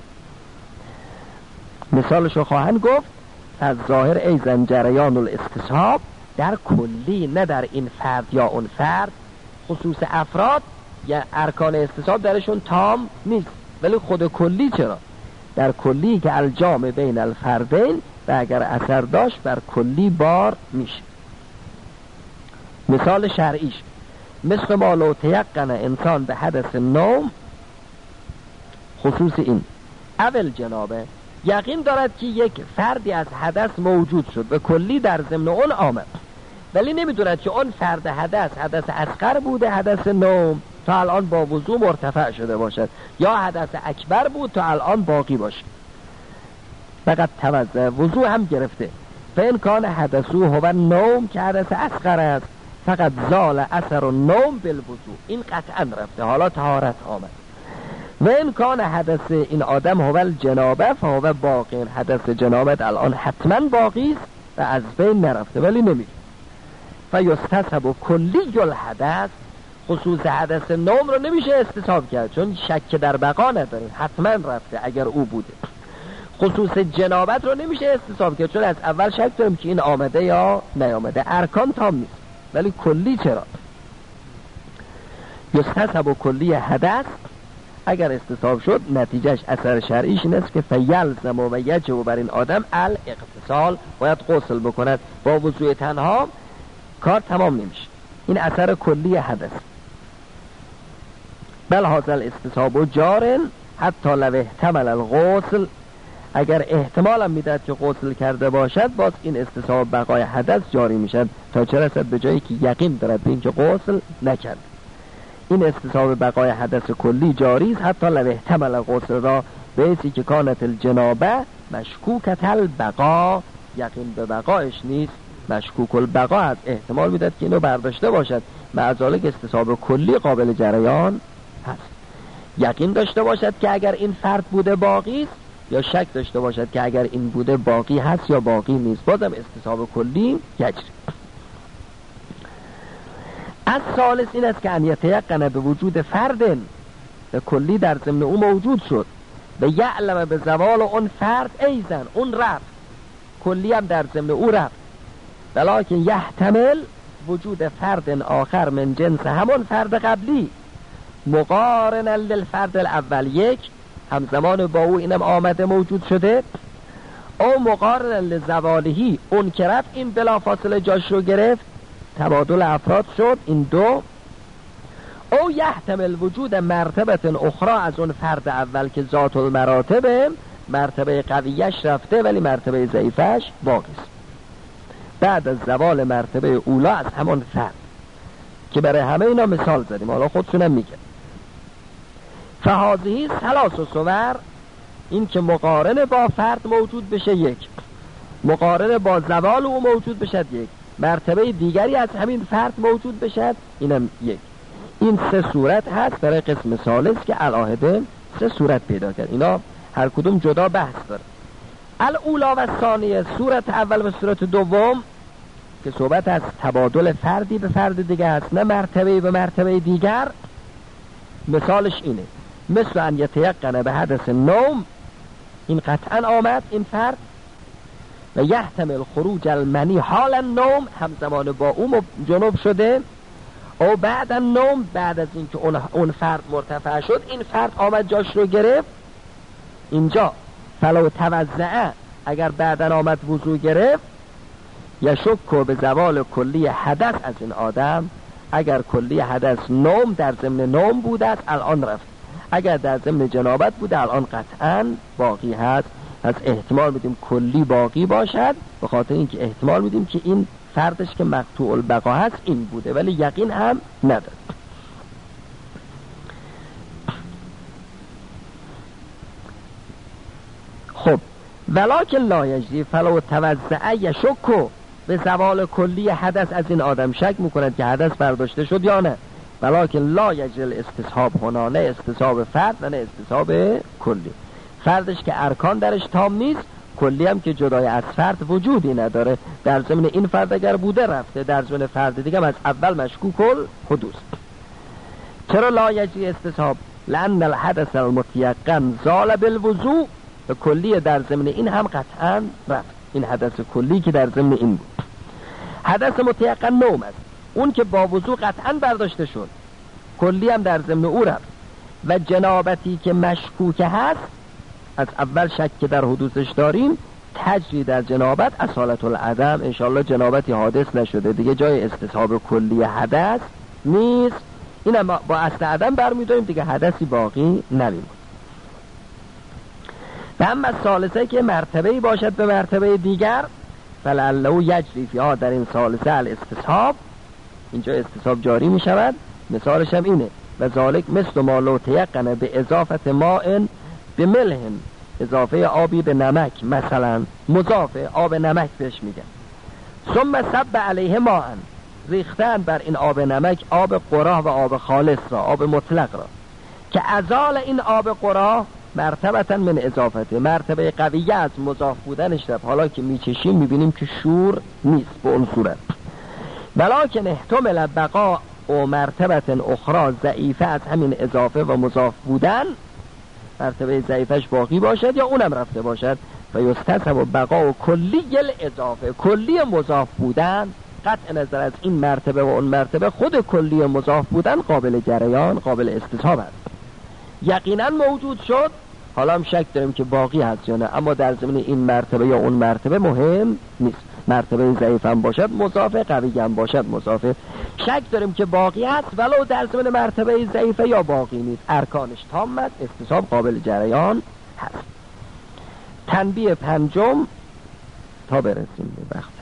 مثالشو خواهند گفت، از ظاهر ایزن جریان الاستصحاب، در کلی، نه در این فرد یا اون فرد، خصوص افراد یا ارکان استصحاب درشون تام نیست، ولی خود کلی چرا؟ در کلی که الجامع بین الفردین و اگر اثر داشت بر کلی بار میشه. مثال شرعیش مثل ما لو تیقن انسان به حدث نوم، خصوص این اول جنابه، یقین دارد که یک فردی از حدث موجود شد و کلی در ضمن اون آمد، ولی نمیدوند که اون فرد حدث اصغر بوده، حدث نوم تا الان با وضو مرتفع شده باشد، یا حدث اکبر بود تا الان باقی باشد. فقط توضع وضو هم گرفته. فین کان حدثو هو نوم که حدث اصغر است، فقط زال اثر و نوم بالوضو، این قطعا رفته، حالا طهارت آمد. و این کان حدث این آدم هو الجنابه فهو باقی، حدث جنابت الان حتما باقی است و از بین نرفته ولی نمیره. فیستحسب کلی الحدث، خصوص حدث نوم رو نمیشه استصحاب کرد چون شک در بقا نداریم، حتما رفته اگر او بوده. خصوص جنابت رو نمیشه استصحاب کرد چون از اول شک داریم که این آمده یا نیامده، ارکان تام نیست، ولی کلی چرا؟ یستحسب کلی حدث، اگر استصحاب شد نتیجهش اثر شرعیش این است که فیلزم و یجب بر این آدم الاغتسال، باید غسل بکند، با وضوء تنها کار تمام نمیشه. این اثر کلی حدث. بل حاصل استصحاب جارن حتی لو احتمل الغسل، اگر احتمال هم میداد که غسل کرده باشد باز این استصحاب بقای حدث جاری میشد تا چه رسد به جایی که یقین دارد به این که غسل نکرد. این استصحاب بقای حدث کلی جاری است حتی لو احتمل الغسل را، بیسی که کانت الجنابه مشکوکت البقا، یقین به بقایش نیست، مشکوک البقا از احتمال میداد که اینو برداشته باشد، معذالک استصحاب کلی قابل جریان هست. یقین داشته باشد که اگر این فرد بوده باقی است، یا شک داشته باشد که اگر این بوده باقی هست یا باقی نیست، بازم استصحاب کلی یجری. از ثالث این است که ان یتیقن به وجود فرد کلی در ضمن او موجود شد و یعلم به زوال اون فرد ایزن، اون رفت، کلی هم در ضمن او رفت، بلکه یحتمل وجود فرد آخر من جنس همون فرد قبلی مقارنا للفرد الاول، یک همزمان با او اینم آمده موجود شده، او مقارنا لزوالهی، اون که رفت این بلافاصله جاش رو گرفت، تبادل افراد شد این دو، او یحتمل وجود مرتبه اخرى از اون فرد اول که ذات المراتب، مرتبه قویش رفته ولی مرتبه ضعیفش باقی است، بعد از زوال مرتبه اولا از همون فرد که برای همه اینا مثال زدیم، حالا خودشونم میگه. فهذه ثلاث صور، این که مقارن با فرد موجود بشه یک، مقارن با زوال او موجود بشد یک، مرتبه دیگری از همین فرد موجود بشد اینم یک. این سه صورت هست برای قسم ثالث که علاهده سه صورت پیدا کرد، اینا هر کدوم جدا بحث داره. الاولا و ثانیه، صورت اول و صورت دوم که صحبت از تبادل فردی به فرد دیگر هست، نه مرتبه به مرتبه دیگر. مثالش اینه مثل ان یتیقن به حدث نوم، این قطعا آمد این فرد، و یحتمل خروج المنی حال النوم، همزمان با اون جنوب شده، او بعد النوم، بعد از اینکه اون فرد مرتفع شد این فرد آمد جاش رو گرفت. اینجا فلو توزعه، اگر بعدن آمد وضو گرفت، یا شک به زوال کلی حدث از این آدم، اگر کلی حدث نوم در ضمن نوم بوده است الان رفت، اگر در ضمن جنابت بوده الان قطعا باقی هست، از احتمال میدیم کلی باقی باشد، به خاطر اینکه احتمال میدیم که این فردش که مقطوع البقا هست این بوده، ولی یقین هم نداره. خب ولکن لا یجری فلو توزعه یشکو به زوال کلی حدث از این آدم، شک میکند که حدث برداشته شد یا نه، ولکن لا یجری استصحاب هنا، نه استصحاب فرد و نه استصحاب کلی. فردش که ارکان درش تام نیست، کلی هم که جدای از فرد وجودی نداره، در ضمن این فرد اگر بوده رفته، در ضمن فرد دیگه از اول مشکوک الحدوث. چرا لا یجری استصحاب؟ لان الحدث المتیقن زال بالوضوء، کلی در ضمن این هم قطعا رفت، این حدث کلی که در ضمن این بود. حدث متیقن نوم است، اون که با وضوء قطعا برداشته شد، کلی هم در ضمن او رفت و جنابتی که مشکوک هست از اول شک که در حدوثش داریم تجری در جنابت اصالت العدم، انشاءالله جنابتی حادث نشده دیگه جای استصحاب کلی حدث نیست، اینم با اصل عدم برمیداریم دیگه حدثی باقی نمیمونه. و اما ثالثه که مرتبه‌ای باشد به مرتبه دیگر فلعله یجری فیها در این ثالثه الاستصحاب، اینجا استصحاب جاری می شود. مثالش هم اینه و ذالک مثل ما لو تیقن به اضافت ماء به ملح، اضافه آبی به نمک، مثلا مضاف آب نمک بهش میگن. ثم صب علیه ماء، ریختن بر این آب نمک آب قراه و آب خالص را، آب مطلق را، که ازال این آب قراه مرتبتا من اضافته، مرتبه قویه از مضاف بودنش رفت، حالا که میچشیم میبینیم که شور نیست به اون صورت. ولکن احتمل بقا و مرتبت اخرى ضعیفه، از همین اضافه و مضاف بودن مرتبه ضعیفش باقی باشد یا اونم رفته باشد و یستحسب بقا و کلی الاضافه، کلی مضاف بودن قطع نظر از این مرتبه و اون مرتبه خود کلی مضاف بودن قابل جریان، قابل استصحاب است، یقینا موجود شد. حالا هم شک داریم که باقی هست یا نه، اما در ضمن این مرتبه یا اون مرتبه مهم نیست، مرتبه ضعیف هم باشد مضافه، قوی هم باشد مضافه، شک داریم که باقی هست ولو در ضمن مرتبه ضعیفه یا باقی نیست، ارکانش تام است، استصحاب قابل جریان هست. تنبیه پنجم تا برسیم به وقت